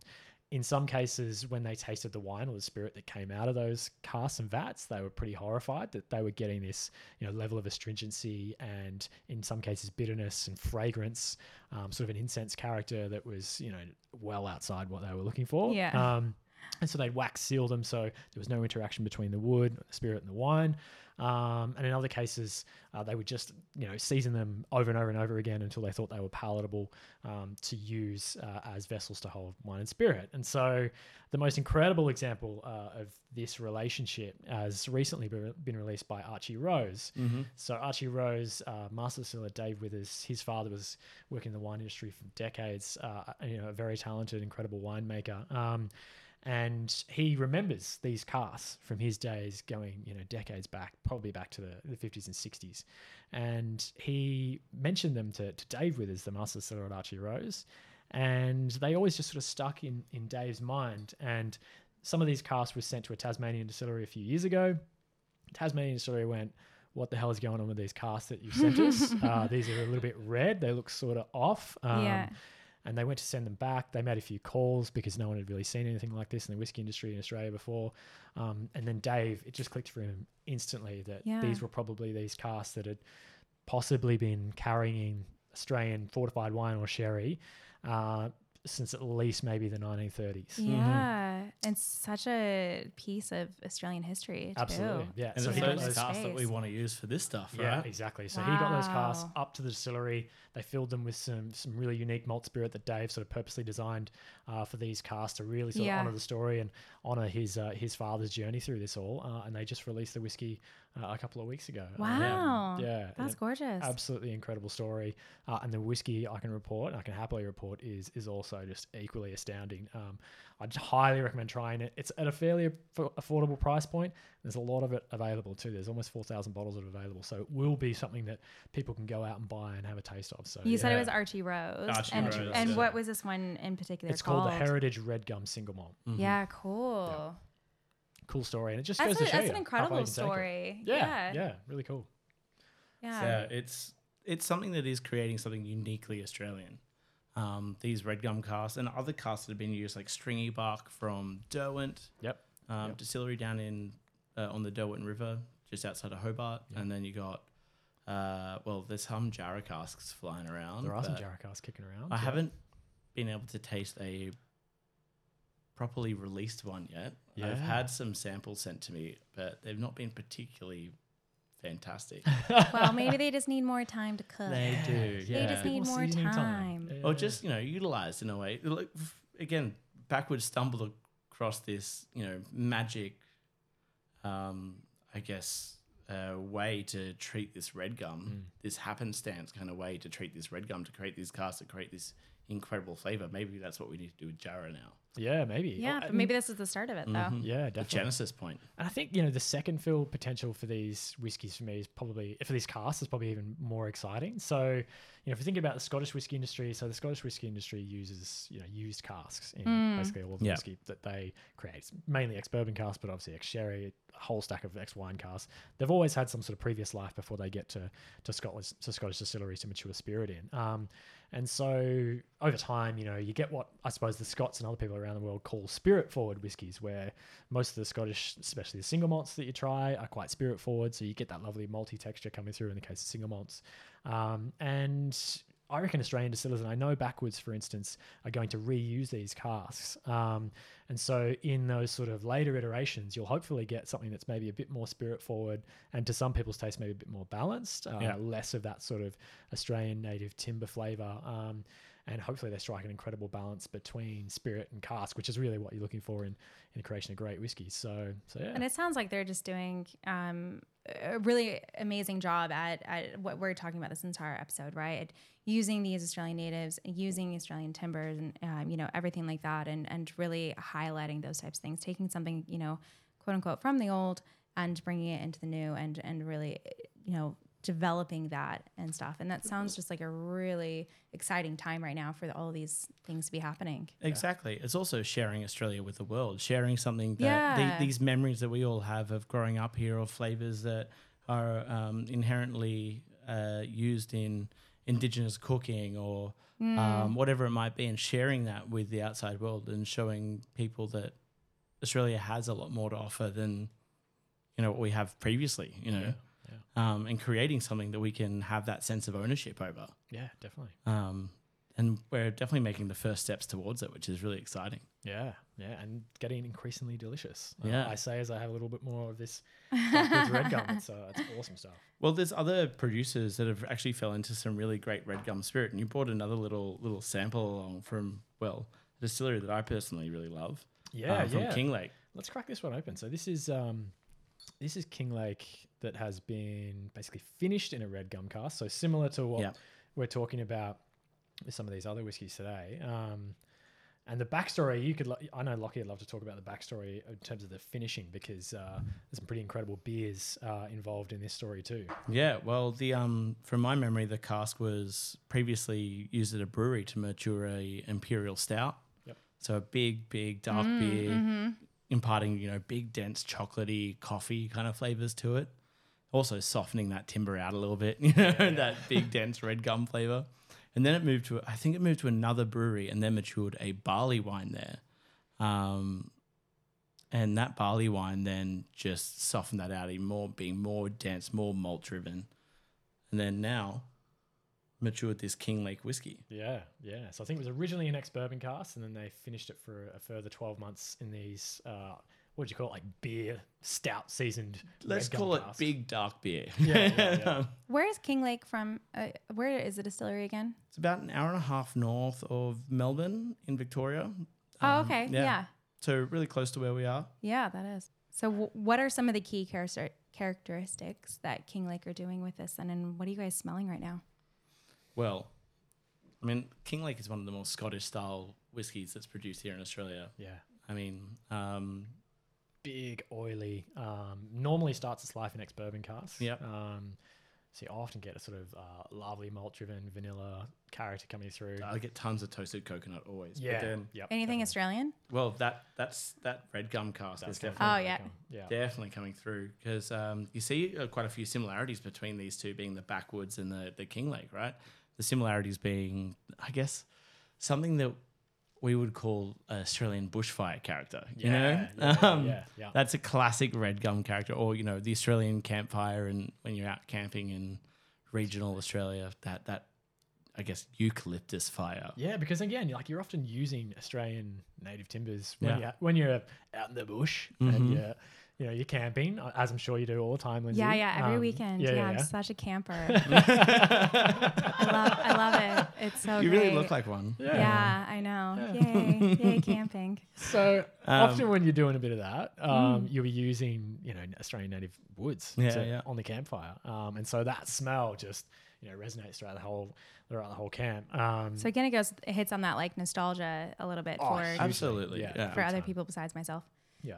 In some cases, when they tasted the wine or the spirit that came out of those casks and vats, they were pretty horrified that they were getting this, level of astringency and, in some cases, bitterness and fragrance, sort of an incense character that was, well outside what they were looking for. Yeah. And so they'd wax seal them, so there was no interaction between the wood, the spirit, and the wine. And in other cases, they would just, season them over and over and over again until they thought they were palatable to use as vessels to hold wine and spirit. And so the most incredible example of this relationship has recently been released by Archie Rose. So Archie Rose, master distiller Dave Withers, his father was working in the wine industry for decades, a very talented, incredible winemaker. And he remembers these casks from his days going, decades back, probably back to the 50s and 60s. And he mentioned them to Dave Withers, the master distiller at Archie Rose. And they always just sort of stuck in Dave's mind. And some of these casks were sent to a Tasmanian distillery a few years ago. Tasmanian distillery went, what the hell is going on with these casks that you sent us? These are a little bit red. They look sort of off. And they went to send them back. They made a few calls because no one had really seen anything like this in the whiskey industry in Australia before. And then Dave, it just clicked for him instantly that these were probably these casks that had possibly been carrying Australian fortified wine or sherry since at least maybe the 1930s. Yeah, and such a piece of Australian history too. Absolutely, yeah. And So it's he got those those casks that we want to use for this stuff, right? Yeah, exactly. So he got those casks Wow. up to the distillery. They filled them with some really unique malt spirit that Dave sort of purposely designed for these casks to really sort of Yeah. honor the story and honor his father's journey through this all. And they just released the whiskey a couple of weeks ago. Wow. Yeah, That's and gorgeous. absolutely incredible story. And the whiskey I can happily report is also just equally astounding. I'd highly recommend trying it. It's at a fairly affordable price point. There's a lot of it available too. There's almost 4,000 bottles of it available. So it will be something that people can go out and buy and have a taste of. So You said it Yeah. was Archie Rose. Archie and Rose, and yeah. what was this one in particular it's called the Heritage Red Gum Single Malt. Yeah, cool. Cool story. And it just That's, goes to show that's you an how incredible far you can take it. story. Yeah, really cool. Yeah. Yeah, it's something that is creating something uniquely Australian. These red gum casks and other casks that have been used, like Stringy Bark from Derwent Yep. Distillery down in on the Derwent River, just outside of Hobart. And then you got, there's some Jarrah casks flying around. There are some but Jarrah casks kicking around. I haven't been able to taste a properly released one yet. Yeah. I've had some samples sent to me, but they've not been particularly fantastic. Well, maybe they just need more time to cook. They do, They yeah. just need More more seasoning time. Yeah. Or just, utilized in a way. Like, again, backwards stumbled across this, magic, way to treat this red gum, this happenstance kind of way to treat this red gum, to create these casks, to create this incredible flavor. Maybe that's what we need to do with Jarrah now. Yeah, maybe. Yeah, Oh, but and- maybe this is the start of it, though. Yeah, The definitely. genesis point. And I think, the second fill potential for these whiskies for me is probably, for these casks, is probably even more exciting. So, if you think about the Scottish whiskey industry, so the Scottish whiskey industry uses, used casks in basically all of the Yeah. whiskey that they create. It's mainly ex-bourbon casks, but obviously ex-sherry, a whole stack of ex-wine casks. They've always had some sort of previous life before they get to Scottish distilleries to mature spirit in. And so over time, you get what I suppose the Scots and other people around the world call spirit forward whiskies, where most of the Scottish, especially the single malts that you try, are quite spirit forward. So you get that lovely malty texture coming through in the case of single malts. And I reckon Australian distillers, and I know Backwards, for instance, are going to reuse these casks. And so in those sort of later iterations, you'll hopefully get something that's maybe a bit more spirit forward and to some people's taste, maybe a bit more balanced, less of that sort of Australian native timber flavor. And hopefully they strike an incredible balance between spirit and cask, which is really what you're looking for in the creation of great whiskies. So yeah. And it sounds like they're just doing a really amazing job at what we're talking about this entire episode, right? At using these Australian natives, using Australian timbers, and everything like that, and really highlighting those types of things, taking something quote unquote from the old and bringing it into the new, and really developing that and stuff. And that sounds just like a really exciting time right now for all of these things to be happening. Exactly. It's also sharing Australia with the world, sharing something that Yeah. these memories that we all have of growing up here, or flavors that are inherently used in Indigenous cooking or whatever it might be, and sharing that with the outside world and showing people that Australia has a lot more to offer than what we have previously. And creating something that we can have that sense of ownership over. Yeah, definitely. And we're definitely making the first steps towards it, which is really exciting. Yeah, and getting increasingly delicious. Yeah. I say as I have a little bit more of this Backwards red gum. It's awesome stuff. Well, there's other producers that have actually fell into some really great red gum spirit, and you brought another little sample along from a distillery that I personally really love. From Kinglake. Let's crack this one open. So this is Kinglake that has been basically finished in a red gum cask. So similar to what we're talking about with some of these other whiskies today. And the backstory, I know Lockie would love to talk about the backstory in terms of the finishing, because there's some pretty incredible beers involved in this story too. Yeah, well, from my memory, the cask was previously used at a brewery to mature a imperial stout. Yep. So a big dark beer, imparting big dense chocolatey coffee kind of flavors to it. Also softening that timber out a little bit, that big dense red gum flavor. And then it moved to another brewery and then matured a barley wine there. And that barley wine then just softened that out, being more dense, more malt driven. And then now matured this King Lake whiskey. Yeah. So I think it was originally an ex-bourbon cask, and then they finished it for a further 12 months in these, what do you call it, like beer, stout seasoned Let's red gum call it casks. big dark beer. Yeah. Where is King Lake from? Where is the distillery again? It's about an hour and a half north of Melbourne in Victoria. Oh, okay. Yeah. So really close to where we are. Yeah, that is. So what are some of the key characteristics that King Lake are doing with this? And then what are you guys smelling right now? Well, I mean, King Lake is one of the more Scottish style whiskies that's produced here in Australia. Yeah. I mean, Big, oily. Normally starts its life in ex-bourbon casks. Yep. So you often get a sort of lovely malt-driven vanilla character coming through. I get tons of toasted coconut always. Yeah. But then, Yep, Anything definitely. Australian? well, that red gum cask That's is definitely Oh, definitely, yeah. welcome. Yeah. definitely coming through because you see quite a few similarities between these two being the Backwoods and the King Lake, right? The similarities being, I guess, something that we would call an Australian bushfire character, you know? Yeah. That's a classic red gum character, or, you know, the Australian campfire and when you're out camping in regional Australia, that I guess, eucalyptus fire. Yeah, because again, you're often using Australian native timbers Yeah. when you're out in the bush and you're camping, as I'm sure you do all the time, Lindsay. Yeah, every weekend. yeah. I'm such a camper. I love it. It's so You great. really look like one. Yeah, I know. Yay, camping. So often when you're doing a bit of that, you'll be using, Australian native woods on the campfire. And so that smell just, resonates throughout the whole camp. So again, it hits on that like nostalgia a little bit for Absolutely. Yeah. for other people besides myself. Yeah.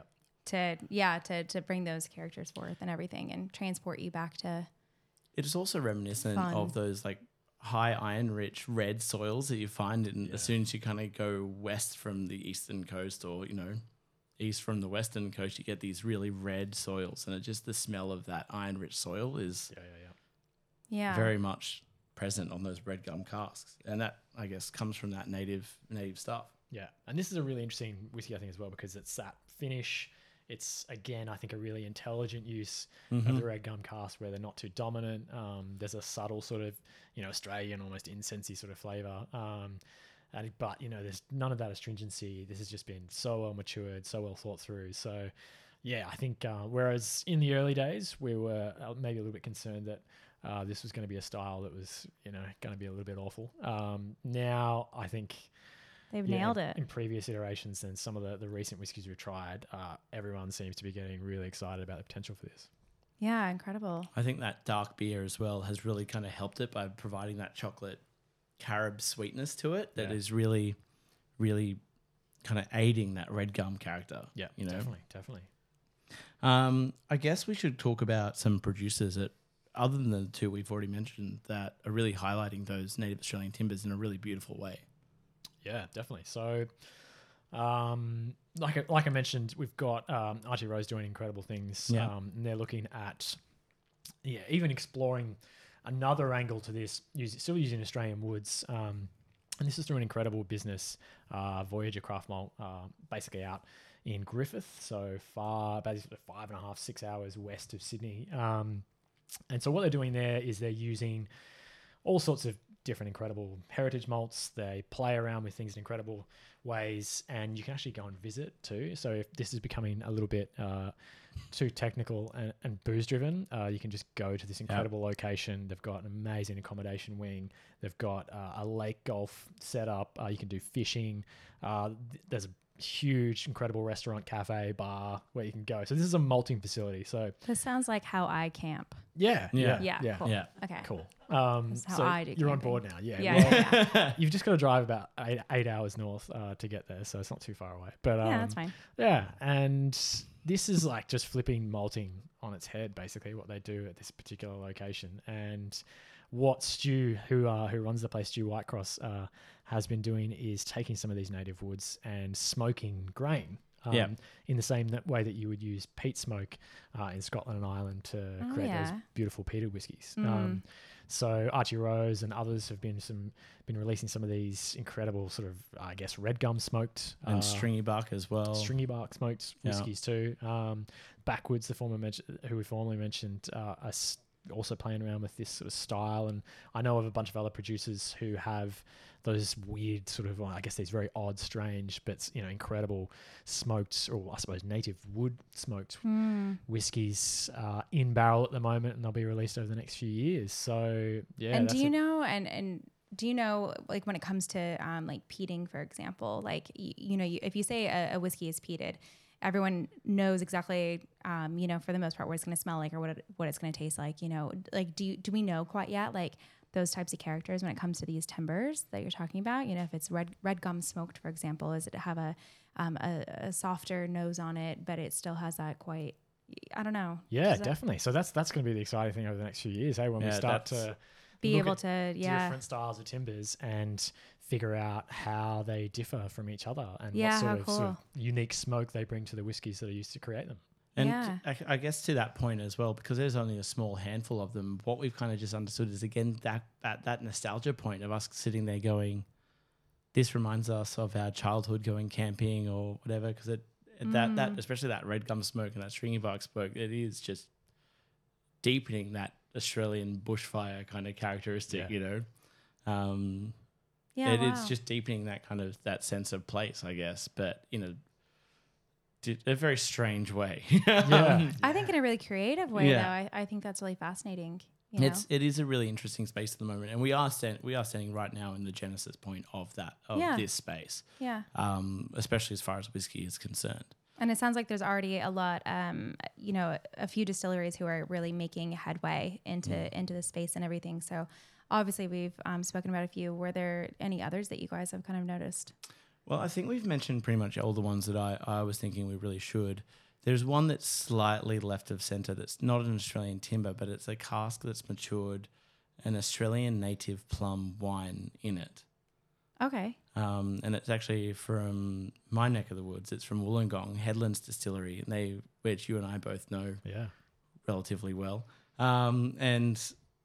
To bring those characters forth and everything and transport you back to. It is also reminiscent Fun. of those like high iron rich red soils that you find as soon as you kind of go west from the eastern coast or, east from the western coast, you get these really red soils, and the smell of that iron rich soil is Yeah. very much present on those red gum casks. And that, I guess, comes from that native stuff. Yeah. And this is a really interesting whiskey, I think, as well, because it's that finish. It's, again, I think a really intelligent use of the red gum cask where they're not too dominant. There's a subtle sort of, Australian, almost incensey sort of flavour. But there's none of that astringency. This has just been so well matured, so well thought through. So, yeah, I think whereas in the early days, we were maybe a little bit concerned that this was going to be a style that was, going to be a little bit awful. Now, I think... They've nailed it. In previous iterations and some of the recent whiskies we've tried, everyone seems to be getting really excited about the potential for this. Yeah, incredible. I think that dark beer as well has really kind of helped it by providing that chocolate carob sweetness to it that is really, really kind of aiding that red gum character. Yeah, definitely. I guess we should talk about some producers that, other than the two we've already mentioned, that are really highlighting those native Australian timbers in a really beautiful way. Yeah, definitely. So, like I mentioned, we've got Archie Rose doing incredible things. Yeah. And they're looking at, even exploring another angle to this, still using Australian woods. And this is through an incredible business, Voyager Craft Malt, basically out in Griffith, so far, basically 5.5, 6 hours west of Sydney. And so what they're doing there is they're using all sorts of different incredible heritage malts. They play around with things in incredible ways, and you can actually go and visit too. So if this is becoming a little bit too technical and booze driven, you can just go to this incredible location. They've got an amazing accommodation wing. They've got a lake golf setup. You can do fishing. There's a huge, incredible restaurant, cafe, bar where you can go. So this is a malting facility. So This sounds like how I camp. yeah. Cool. Yeah. Okay. Cool. That's how so I do you're on camping. board now. Yeah. Yeah. Well, you've just got to drive about eight hours north to get there, so it's not too far away. But Yeah, that's fine. yeah, and this is like just flipping malting on its head, basically what they do at this particular location. And what Stu, who runs the place, Stu Whitecross, has been doing is taking some of these native woods and smoking grain. In the same way that you would use peat smoke in Scotland and Ireland to create those beautiful peated whiskies. So Archie Rose and others have been releasing some of these incredible sort of, I guess, red gum smoked And stringy bark as well. stringy bark smoked whiskies too. Backwoods, who we formerly mentioned, also playing around with this sort of style. And I know of a bunch of other producers who have those weird sort of, well, I guess these very odd, strange, but incredible smoked, or I suppose native wood smoked whiskies in barrel at the moment, and they'll be released over the next few years. So yeah. And do you know, like when it comes to like peating, for example, like if you say a whiskey is peated, everyone knows exactly, for the most part, what it's going to smell like or what it's going to taste like. Like do we know quite yet, like those types of characters when it comes to these timbers that you're talking about? If it's red gum smoked, for example, does it have a softer nose on it, but it still has that quite, I don't know. Yeah, definitely. So that's going to be the exciting thing over the next few years, when we start to be able to different styles of timbers and figure out how they differ from each other and what sort of unique smoke they bring to the whiskies that are used to create them. And I guess to that point as well, because there's only a small handful of them, what we've kind of just understood is, again, that nostalgia point of us sitting there going, this reminds us of our childhood going camping or whatever, because that especially that red gum smoke and that stringy bark smoke, it is just deepening that Australian bushfire kind of characteristic, It's just deepening that kind of that sense of place, I guess, but a very strange way. I think in a really creative way, though. I think that's really fascinating. It is a really interesting space at the moment, and we are standing right now in the genesis point of this space. Yeah. Especially as far as whiskey is concerned. And it sounds like there's already a lot, a few distilleries who are really making headway into the space and everything. So obviously we've spoken about a few. Were there any others that you guys have kind of noticed? Well, I think we've mentioned pretty much all the ones that I was thinking we really should. There's one that's slightly left of centre that's not an Australian timber, but it's a cask that's matured an Australian native plum wine in it. Okay. And it's actually from my neck of the woods. It's from Wollongong, Headlands Distillery, and which you and I both know relatively well. And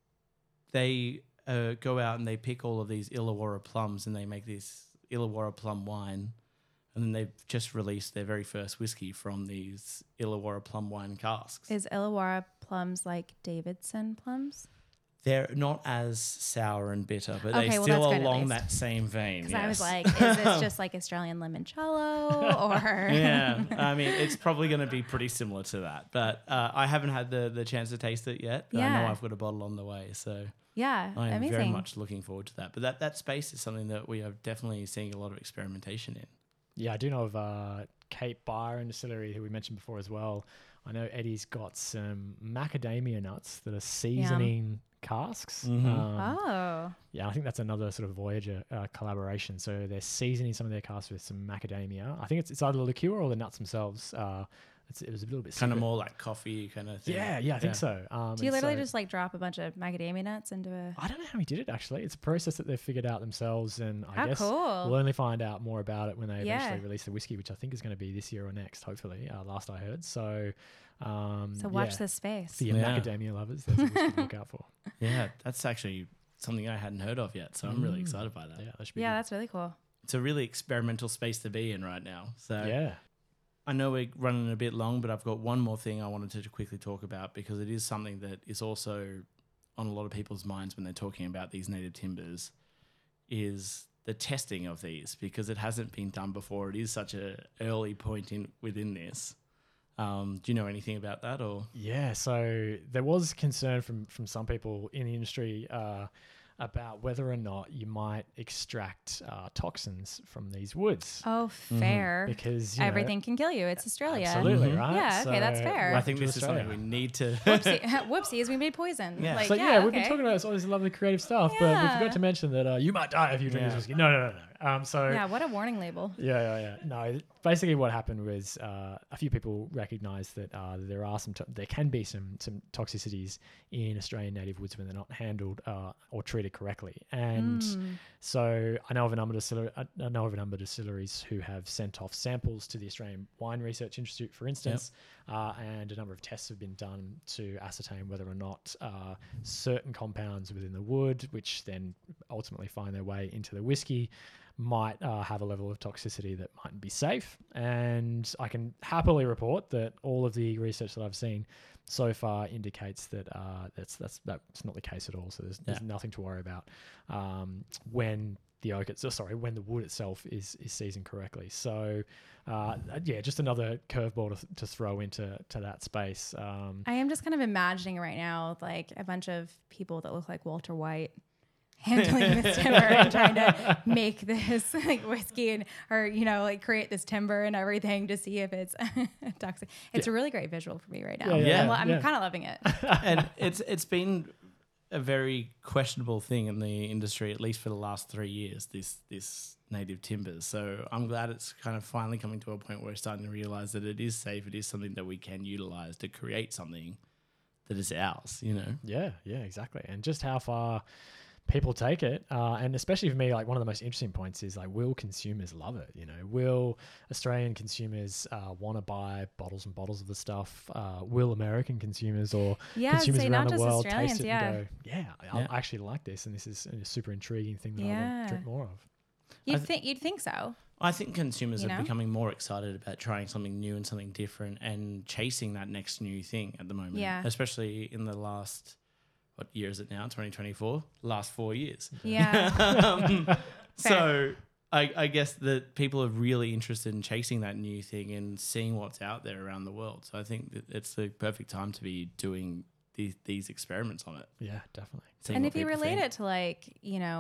they go out and they pick all of these Illawarra plums and they make this Illawarra plum wine, and then they've just released their very first whiskey from these Illawarra plum wine casks. Is Illawarra plums like Davidson plums? They're not as sour and bitter, but they still along that same vein. Because I was like, is this just like Australian limoncello or? Yeah, I mean, it's probably going to be pretty similar to that, but I haven't had the chance to taste it yet. But I know I've got a bottle on the way, so yeah, I am very much looking forward to that. But that space is something that we are definitely seeing a lot of experimentation in. Yeah, I do know of Cape Byron Distillery, who we mentioned before as well. I know Eddie's got some macadamia nuts that are seasoning casks. Yeah, I think that's another sort of Voyager collaboration. So they're seasoning some of their casks with some macadamia. I think it's either the liqueur or the nuts themselves. It was a little bit kind of more like coffee kind of thing. Yeah, I think so. Do you literally just like drop a bunch of macadamia nuts into a... I don't know how he did it, actually. It's a process that they've figured out themselves, and I guess cool. We'll only find out more about it when they eventually release the whiskey, which I think is going to be this year or next, hopefully, last I heard. So watch this space. For your macadamia lovers, there's a whiskey to look out for. Yeah, that's actually something I hadn't heard of yet, so I'm really excited by that. Yeah, that should be good. That's really cool. It's a really experimental space to be in right now. So yeah. I know we're running a bit long, but I've got one more thing I wanted to quickly talk about, because it is something that is also on a lot of people's minds when they're talking about these native timbers, is the testing of these, because it hasn't been done before. It is such an early point within this. Do you know anything about that? Or yeah, so there was concern from some people in the industry about whether or not you might extract toxins from from these woods. Oh, fair. Because everything can kill you. It's Australia. Absolutely, right? Yeah, okay, that's fair. I think this is something we need to... Whoopsies, we made poison. Yeah. We've been talking about all this lovely creative stuff, but we forgot to mention that you might die if you drink this whiskey. No. What a warning label. Yeah. No, basically what happened was a few people recognised that there can be some toxicities in Australian native woods when they're not handled or treated correctly. And so I know of a number of distilleries who have sent off samples to the Australian Wine Research Institute, for instance. and a number of tests have been done to ascertain whether or not certain compounds within the wood, which then ultimately find their way into the whiskey, might have a level of toxicity that mightn't be safe. And I can happily report that all of the research that I've seen so far indicates that that's not the case at all. So there's nothing to worry about when the when the wood itself is seasoned correctly. So just another curveball to throw into that space. I am just kind of imagining right now like a bunch of people that look like Walter White handling this timber and trying to make this like whiskey or create this timber and everything to see if it's toxic. It's a really great visual for me right now. I'm kind of loving it. And it's been a very questionable thing in the industry, at least for the last 3 years, this native timbers. So I'm glad it's kind of finally coming to a point where we're starting to realize that it is safe. It is something that we can utilize to create something that is ours, Yeah, exactly. And just how far people take it, and especially for me, like one of the most interesting points is like, will consumers love it? Will Australian consumers want to buy bottles and bottles of the stuff? Will American consumers or consumers around the world taste it and go, I actually like this, and this is a super intriguing thing that I want to drink more of? You'd think so. I think consumers are becoming more excited about trying something new and something different and chasing that next new thing at the moment. Yeah. Especially in the last, what year is it now? 2024? Last 4 years. Yeah. So I guess that people are really interested in chasing that new thing and seeing what's out there around the world. So I think that it's the perfect time to be doing these experiments on it. Yeah, definitely. And if you relate it to like,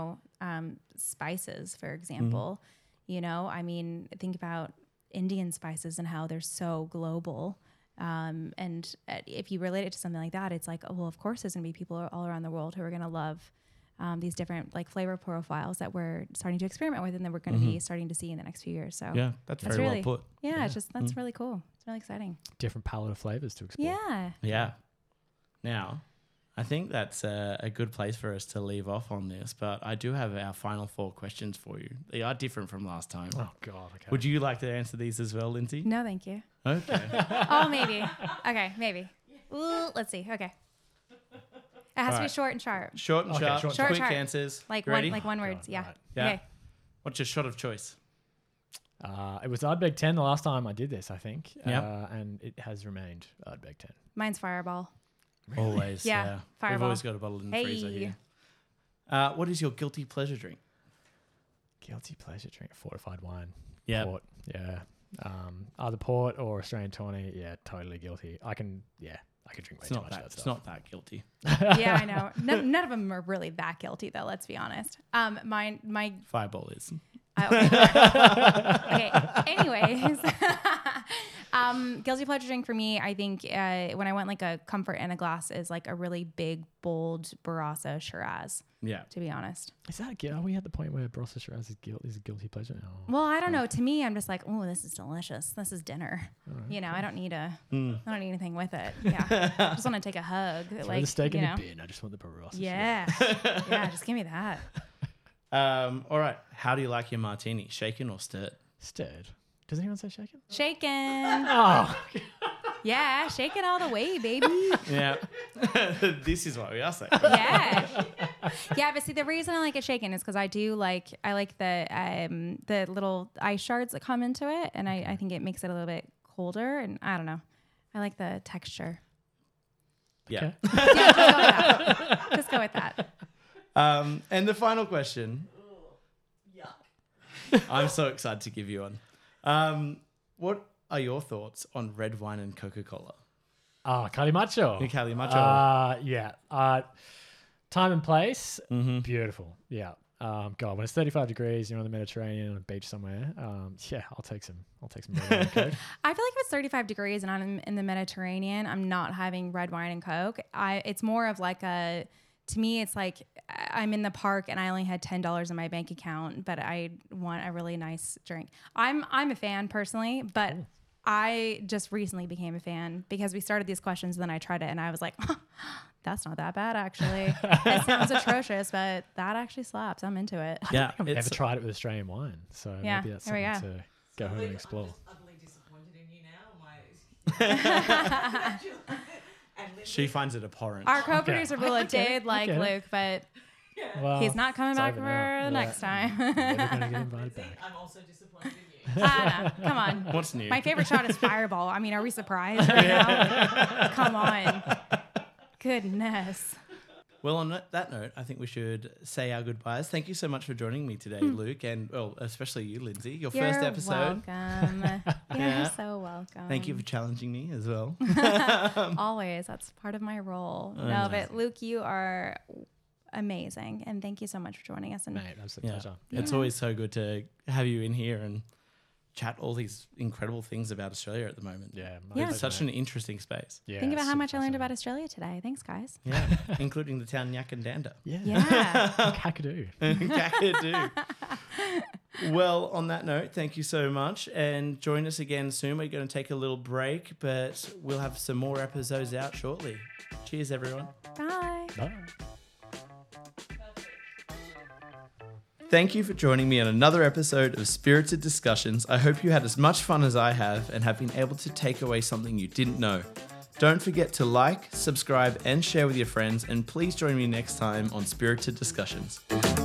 spices, for example, I mean, think about Indian spices and how they're so global. And if you relate it to something like that, it's like, oh, well, of course there's going to be people all around the world who are going to love these different like flavor profiles that we're starting to experiment with and that we're going to be starting to see in the next few years. So yeah, that's very really, well put. Yeah, that's really cool. It's really exciting. Different palette of flavors to explore. Yeah. Yeah. Now, I think that's a good place for us to leave off on this, but I do have our final 4 questions for you. They are different from last time. Oh, God. Okay. Would you like to answer these as well, Lindsay? No, thank you. Okay. Oh, maybe. Okay, maybe. Ooh, let's see. Okay. It has to be short and sharp. Short and sharp. Short, quick sharp. answers. Like ready? one words. Yeah. Right. Yeah. Okay. What's your shot of choice? It was Ardbeg 10 the last time I did this, I think. Yep. And it has remained Ardbeg 10. Mine's Fireball. Always. Yeah, We've Fireball. always got a bottle in the freezer here. What is your guilty pleasure drink? Guilty pleasure drink, fortified wine. Yeah. Port. Yeah. Either port or Australian tawny. Yeah, totally guilty. I can drink way too much of that It's stuff. not that guilty. Yeah, I know. None of them are really that guilty, though. Let's be honest. My Fireball is. okay. Anyways, guilty pleasure drink for me, I think when I want like a comfort and a glass is like a really big, bold Barossa Shiraz. Yeah. To be honest. Is that are we at the point where Barossa Shiraz is a guilty pleasure now? Well, I don't know. To me, I'm just like, oh, this is delicious. This is dinner. Right. I don't need I don't need anything with it. Yeah. I just want to take a hug. Throw the steak in the bin. I just want the Barossa Shiraz. Yeah, just give me that. All right. How do you like your martini? Shaken or stirred? Stirred. Does anyone say shaken? Shaken. Oh. Yeah, shake it all the way, baby. Yeah. This is what we are saying. Yeah. Yeah, but see, the reason I like it shaken is because I like the little ice shards that come into it, and I think it makes it a little bit colder, and I don't know. I like the texture. Yeah. Okay. Yeah, just go with that. And the final question. Yuck. I'm so excited to give you one. What are your thoughts on red wine and Coca-Cola? Calimacho. Calimacho. Yeah. Time and place, beautiful. Yeah. God, when it's 35 degrees, you're on the Mediterranean on a beach somewhere. Yeah, I'll take some red wine and Coke. I feel like if it's 35 degrees and I'm in the Mediterranean, I'm not having red wine and Coke. It's more of like to me, it's like I'm in the park and I only had $10 in my bank account, but I want a really nice drink. I'm a fan personally, but cool. I just recently became a fan because we started these questions and then I tried it and I was like, that's not that bad actually. It sounds atrocious, but that actually slaps. I'm into it. Yeah, I've never tried it with Australian wine, so maybe that's something to go home and explore. Utterly disappointed in you She finds it abhorrent. Our co-producer Rula did like okay. Luke, but Well, he's not coming it's back over for now. the next time. Never gonna get invited back. I'm also disappointed in you. Anna, come on. What's new? My favorite shot is Fireball. I mean, are we surprised right now? Come on. Goodness. Well, on that note, I think we should say our goodbyes. Thank you so much for joining me today, Luke, and well, especially you, Lindsay. Your first episode. Welcome. You're Yeah. so welcome. Thank you for challenging me as well. Always. That's part of my role. No, Amazing. but Luke, you are amazing, and thank you so much for joining us. And Mate, absolute Yeah. pleasure. It's always so good to have you in here and chat all these incredible things about Australia at the moment. Yeah. my Yeah. It's pleasure, such mate. an interesting space. Yeah, think about how super much I learned about fascinating. Australia today. Thanks, guys. Yeah, including the town Yakandanda. Yeah. Yeah. Kakadu. Kakadu. Well, on that note, thank you so much. And join us again soon. We're going to take a little break, but we'll have some more episodes out shortly. Cheers, everyone. Bye. Bye. Thank you for joining me on another episode of Spirited Discussions. I hope you had as much fun as I have and have been able to take away something you didn't know. Don't forget to like, subscribe, and share with your friends. And please join me next time on Spirited Discussions.